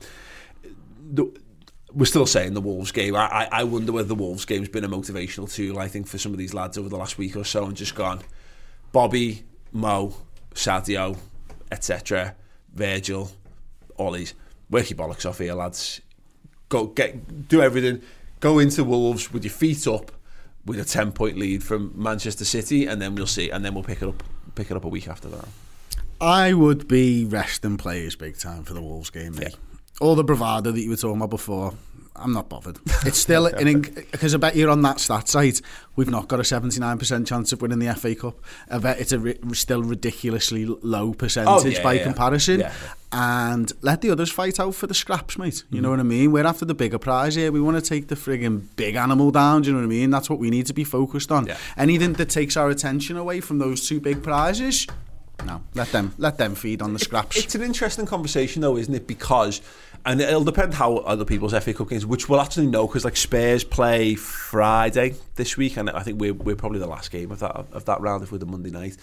we're still saying the Wolves game. I wonder whether the Wolves game's been a motivational tool, I think, for some of these lads over the last week or so, and just gone, Bobby, Mo, Sadio, etc. Virgil, Ollies, work your bollocks off here, lads. Do everything. Go into Wolves with your feet up, with a 10-point lead from Manchester City, and then we'll see, and then we'll pick it up a week after that. I would be resting players big time for the Wolves game, mate. All the bravado that you were talking about before, I'm not bothered. It's still, because I bet you're on that stat site, we've not got a 79% chance of winning the FA Cup. I bet it's still ridiculously low percentage by comparison. Yeah. And let the others fight out for the scraps, mate. You know what I mean? We're after the bigger prize here. We want to take the frigging big animal down, do you know what I mean? That's what we need to be focused on. Yeah. Anything that takes our attention away from those two big prizes, no, let them feed on the scraps. It's an interesting conversation though, isn't it? Because, and it'll depend how other people's FA Cup games, which we'll actually know, because like Spurs play Friday this week, and I think we're probably the last game of that round if we're the Monday night.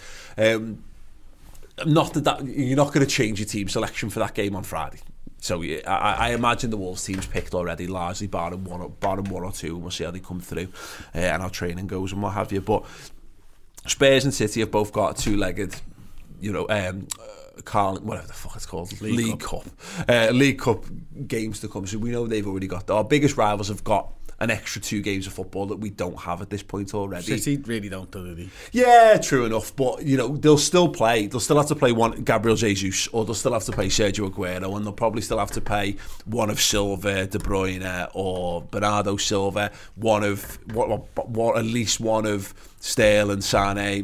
Not that you're not going to change your team selection for that game on Friday. So I imagine the Wolves team's picked already, largely barring one or two, and we'll see how they come through and how training goes and what have you. But Spurs and City have both got a two-legged, Carling, whatever the fuck it's called, League Cup games to come. So we know they've already got, our biggest rivals have got an extra 2 games of football that we don't have at this point already. City really don't, do they? Yeah, true enough. But, they'll still play. They'll still have to play one Gabriel Jesus, or they'll still have to play Sergio Aguero, and they'll probably still have to pay one of Silva, De Bruyne, or Bernardo Silva, at least one of Sterling, Sané.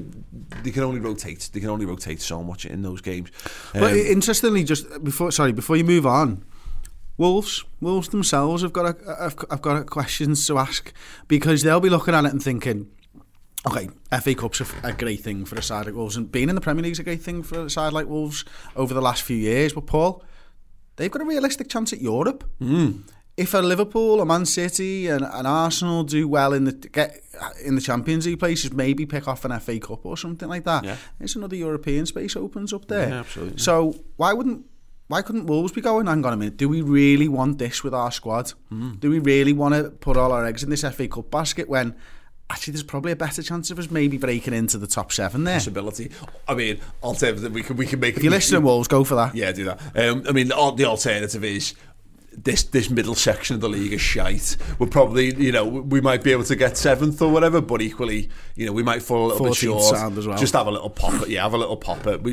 They can only rotate so much in those games. But interestingly, just before you move on, Wolves themselves have got questions to ask, because they'll be looking at it and thinking, okay, FA Cup's a great thing for a side like Wolves, and being in the Premier League's a great thing for a side like Wolves over the last few years. But Paul, they've got a realistic chance at Europe. If a Liverpool, a Man City, and Arsenal do well get in the Champions League places, maybe pick off an FA Cup or something like that, there's another European space opens up there. Yeah, absolutely. So why couldn't Wolves be going, hang on a minute, do we really want this with our squad? Do we really want to put all our eggs in this FA Cup basket when actually there's probably a better chance of us maybe breaking into the top 7 there? Possibility. I mean, alternative, we can make... If you're listening, Wolves, go for that. Yeah, do that. The alternative is this middle section of the league is shite. We're probably, we might be able to get 7th or whatever, but equally, we might fall a little bit short. Sound as well. Just have a little pop. Have a little pop at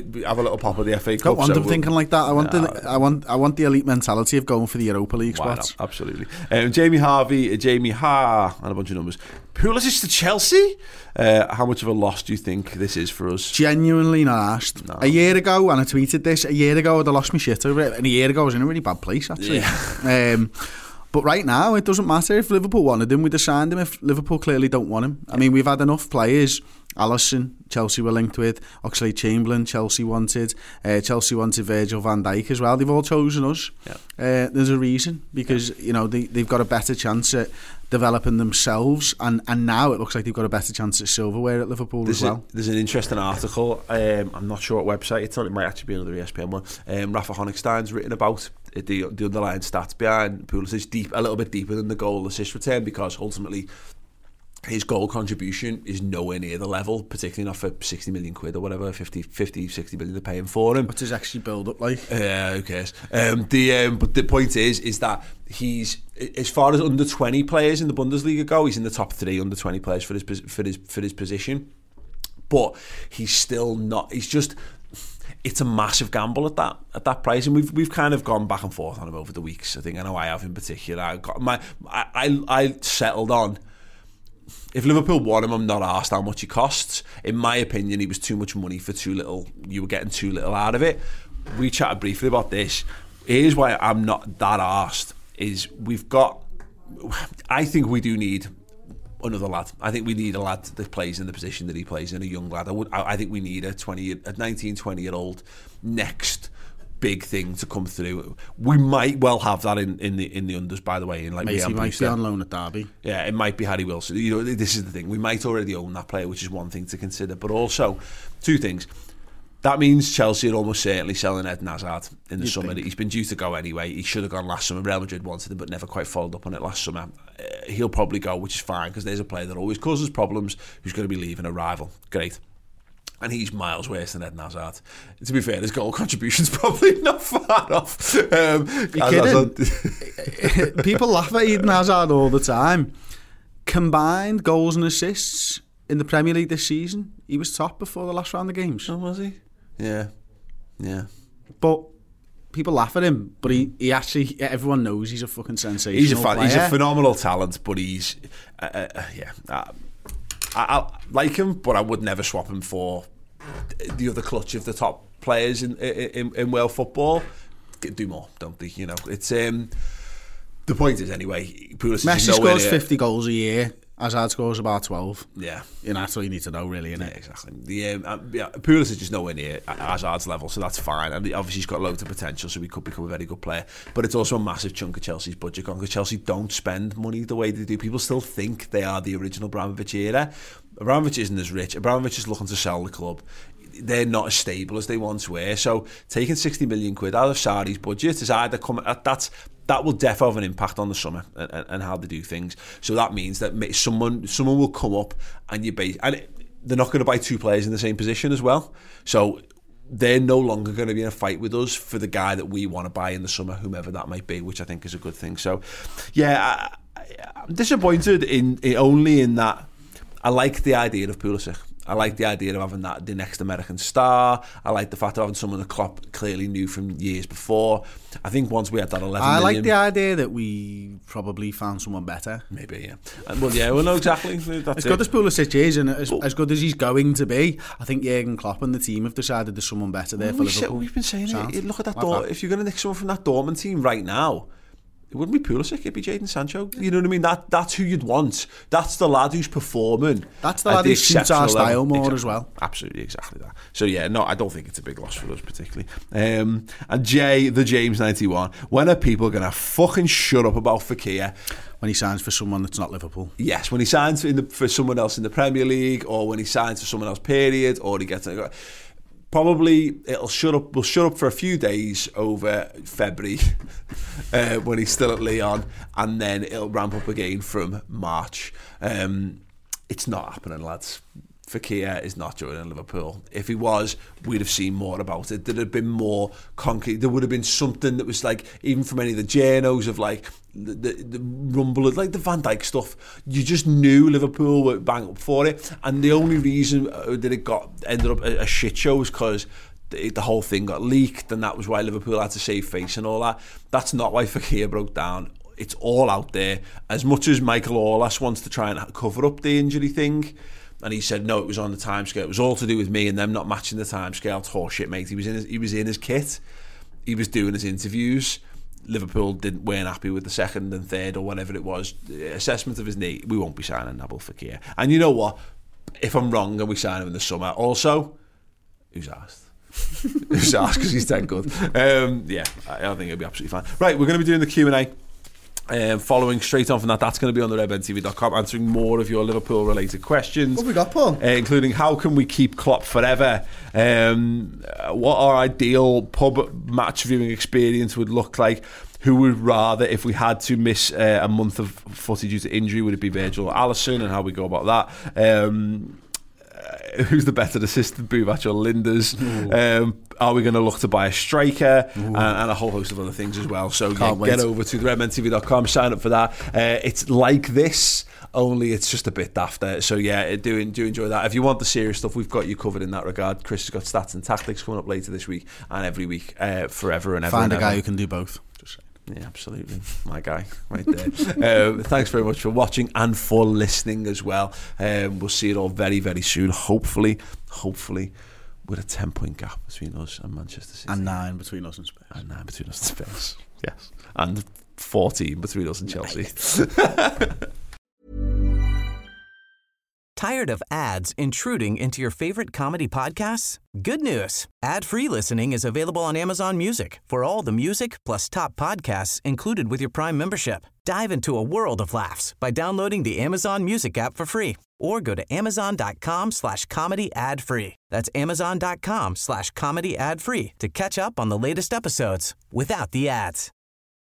the FA Cup. Don't want them thinking like that. I want the elite mentality of going for the Europa League spots. Absolutely. Jamie Harvey, Jamie Ha, and a bunch of numbers. Pulisic to Chelsea. How much of a loss do you think this is for us? Genuinely not asked. No. A year ago, and I tweeted this, I'd have lost my shit over it, and a year ago I was in a really bad place, actually. Yeah. But right now, it doesn't matter if Liverpool wanted him, we'd have signed him. If Liverpool clearly don't want him, I mean, we've had enough players. Alisson, Chelsea were linked with. Oxlade-Chamberlain, Chelsea wanted. Chelsea wanted Virgil van Dijk as well. They've all chosen us. Yeah. There's a reason, because they've got a better chance at developing themselves, and now it looks like they've got a better chance at silverware at Liverpool as well. There's an interesting article. I'm not sure what website it's on. It might actually be another ESPN one. Rafa Honigstein's written about the underlying stats behind Pulisic, a little bit deeper than the goal assist return, because ultimately his goal contribution is nowhere near the level, particularly not for 60 million quid or whatever, 50, 60 million they're paying for him. What's his actually build up like? Who cares? But the point is that he's, as far as under 20 players in the Bundesliga go, he's in the top 3 under 20 players for his position. But he's still not. He's just. It's a massive gamble at that price, and we've kind of gone back and forth on him over the weeks. I think I know I have in particular. I settled on, if Liverpool want him, I'm not asked how much he costs. In my opinion, he was too much money for too little. You were getting too little out of it. We chatted briefly about this. Here's why I'm not that asked, is I think we do need another lad. I think we need a lad that plays in the position that he plays in, a young lad. I think we need a 19, 20-year-old next big thing to come through. We might well have that in the unders, by the way. In like he might be on loan at Derby. Yeah, it might be Harry Wilson. This is the thing. We might already own that player, which is one thing to consider. But also, 2 things. That means Chelsea are almost certainly selling Eden Hazard in the summer. He's been due to go anyway. He should have gone last summer. Real Madrid wanted him, but never quite followed up on it last summer. He'll probably go, which is fine, because there's a player that always causes problems who's going to be leaving a rival. Great. And he's miles worse than Eden Hazard. To be fair, his goal contribution's probably not far off. You're kidding? People laugh at Eden Hazard all the time. Combined goals and assists in the Premier League this season, he was top before the last round of games. Oh, was he? Yeah. But people laugh at him, but he actually, everyone knows he's a fucking sensational player. He's a phenomenal talent, but he's I like him, but I would never swap him for the other clutch of the top players in world football. Do more, don't they? You know, it's the point is anyway. Messi scores 50 goals a year. Hazard scores about 12. Yeah, that's all you need to know, really, isn't it? Exactly. Pulisic is just nowhere near Hazard's level, so that's fine. And obviously he's got loads of potential, so he could become a very good player. But it's also a massive chunk of Chelsea's budget gone, because Chelsea don't spend money the way they do. People still think they are the original Abramovich era. Abramovich isn't as rich. Abramovich is looking to sell the club. They're not as stable as they once were. So taking 60 million quid out of Sarri's budget is either that will definitely have an impact on the summer and how they do things. So that means that someone will come up and they're not going to buy two players in the same position as well. So they're no longer going to be in a fight with us for the guy that we want to buy in the summer, whomever that might be, which I think is a good thing. So yeah, I'm disappointed only in that I like the idea of Pulisic. I like the idea of having the next American star. I like the fact of having someone that Klopp clearly knew from years before. I think once we had that 11 million... I like the idea that we probably found someone better. Maybe, yeah. Well, no, exactly. That's as good as Pulisic is, and as good as he's going to be, I think Jurgen Klopp and the team have decided there's someone better there for Liverpool. We've been saying it. Look at that door. If you're going to nick someone from that Dortmund team right now, it wouldn't be Pulisic, it'd be Jadon Sancho. You know what I mean? That's who you'd want. That's the lad who's performing. That's the lad who suits our style more exactly. as well. Absolutely, exactly that. So yeah, no, I don't think it's a big loss for us particularly. And Jay, the James 91, when are people going to fucking shut up about Fekir? When he signs for someone that's not Liverpool. Yes, when he signs for someone else in the Premier League, or when he signs for someone else, period, or he gets... Probably we'll shut up for a few days over February when he's still at Lyon, and then it'll ramp up again from March. It's not happening, lads. Fekir is not joining Liverpool. If he was, we'd have seen more about it. There'd have been more concrete. There would have been something that was like, even from any of the journos of like the rumble, like the Van Dijk stuff, you just knew Liverpool were bang up for it. And the only reason that it ended up a shit show was because the whole thing got leaked, and that was why Liverpool had to save face and all that. That's not why Fekir broke down. It's all out there. As much as Michael Orlas wants to try and cover up the injury thing, and he said, no, it was on the timescale. It was all to do with me and them not matching the timescale. It's horseshit, mate. He was in his kit. He was doing his interviews. Liverpool weren't happy with the second and third or whatever it was. The assessment of his knee, we won't be signing Nabil Fekir. And you know what? If I'm wrong and we sign him in the summer, also, who's asked? Who's asked, because he's dead good. Yeah, I think it'll be absolutely fine. Right, we're going to be doing the Q&A. Following straight on from that's going to be on the redmentv.com, answering more of your Liverpool related questions. What have we got, Paul? Including how can we keep Klopp forever, what our ideal pub match viewing experience would look like, who would rather, if we had to miss a month of footy due to injury, would it be Virgil or Alisson, and how we go about that. Who's the better assistant, Buvac or Linders? Are we going to look to buy a striker? And a whole host of other things as well. So get over to redmentv.com, sign up for that. It's like this, only it's just a bit dafter. So yeah, do enjoy that. If you want the serious stuff, we've got you covered in that regard. Chris has got stats and tactics coming up later this week and every week, forever and ever. Find a guy who can do both. Yeah, absolutely. My guy right there. Thanks very much for watching and for listening as well. We'll see it all very, very soon. Hopefully with a 10-point gap between us and Manchester City. And 9 between us and Spurs. And 9 between us and Spurs. Yes. And 14 between us and Chelsea. Tired of ads intruding into your favorite comedy podcasts? Good news. Ad-free listening is available on Amazon Music for all the music plus top podcasts included with your Prime membership. Dive into a world of laughs by downloading the Amazon Music app for free or go to amazon.com/comedy ad-free. That's amazon.com/comedy ad-free to catch up on the latest episodes without the ads.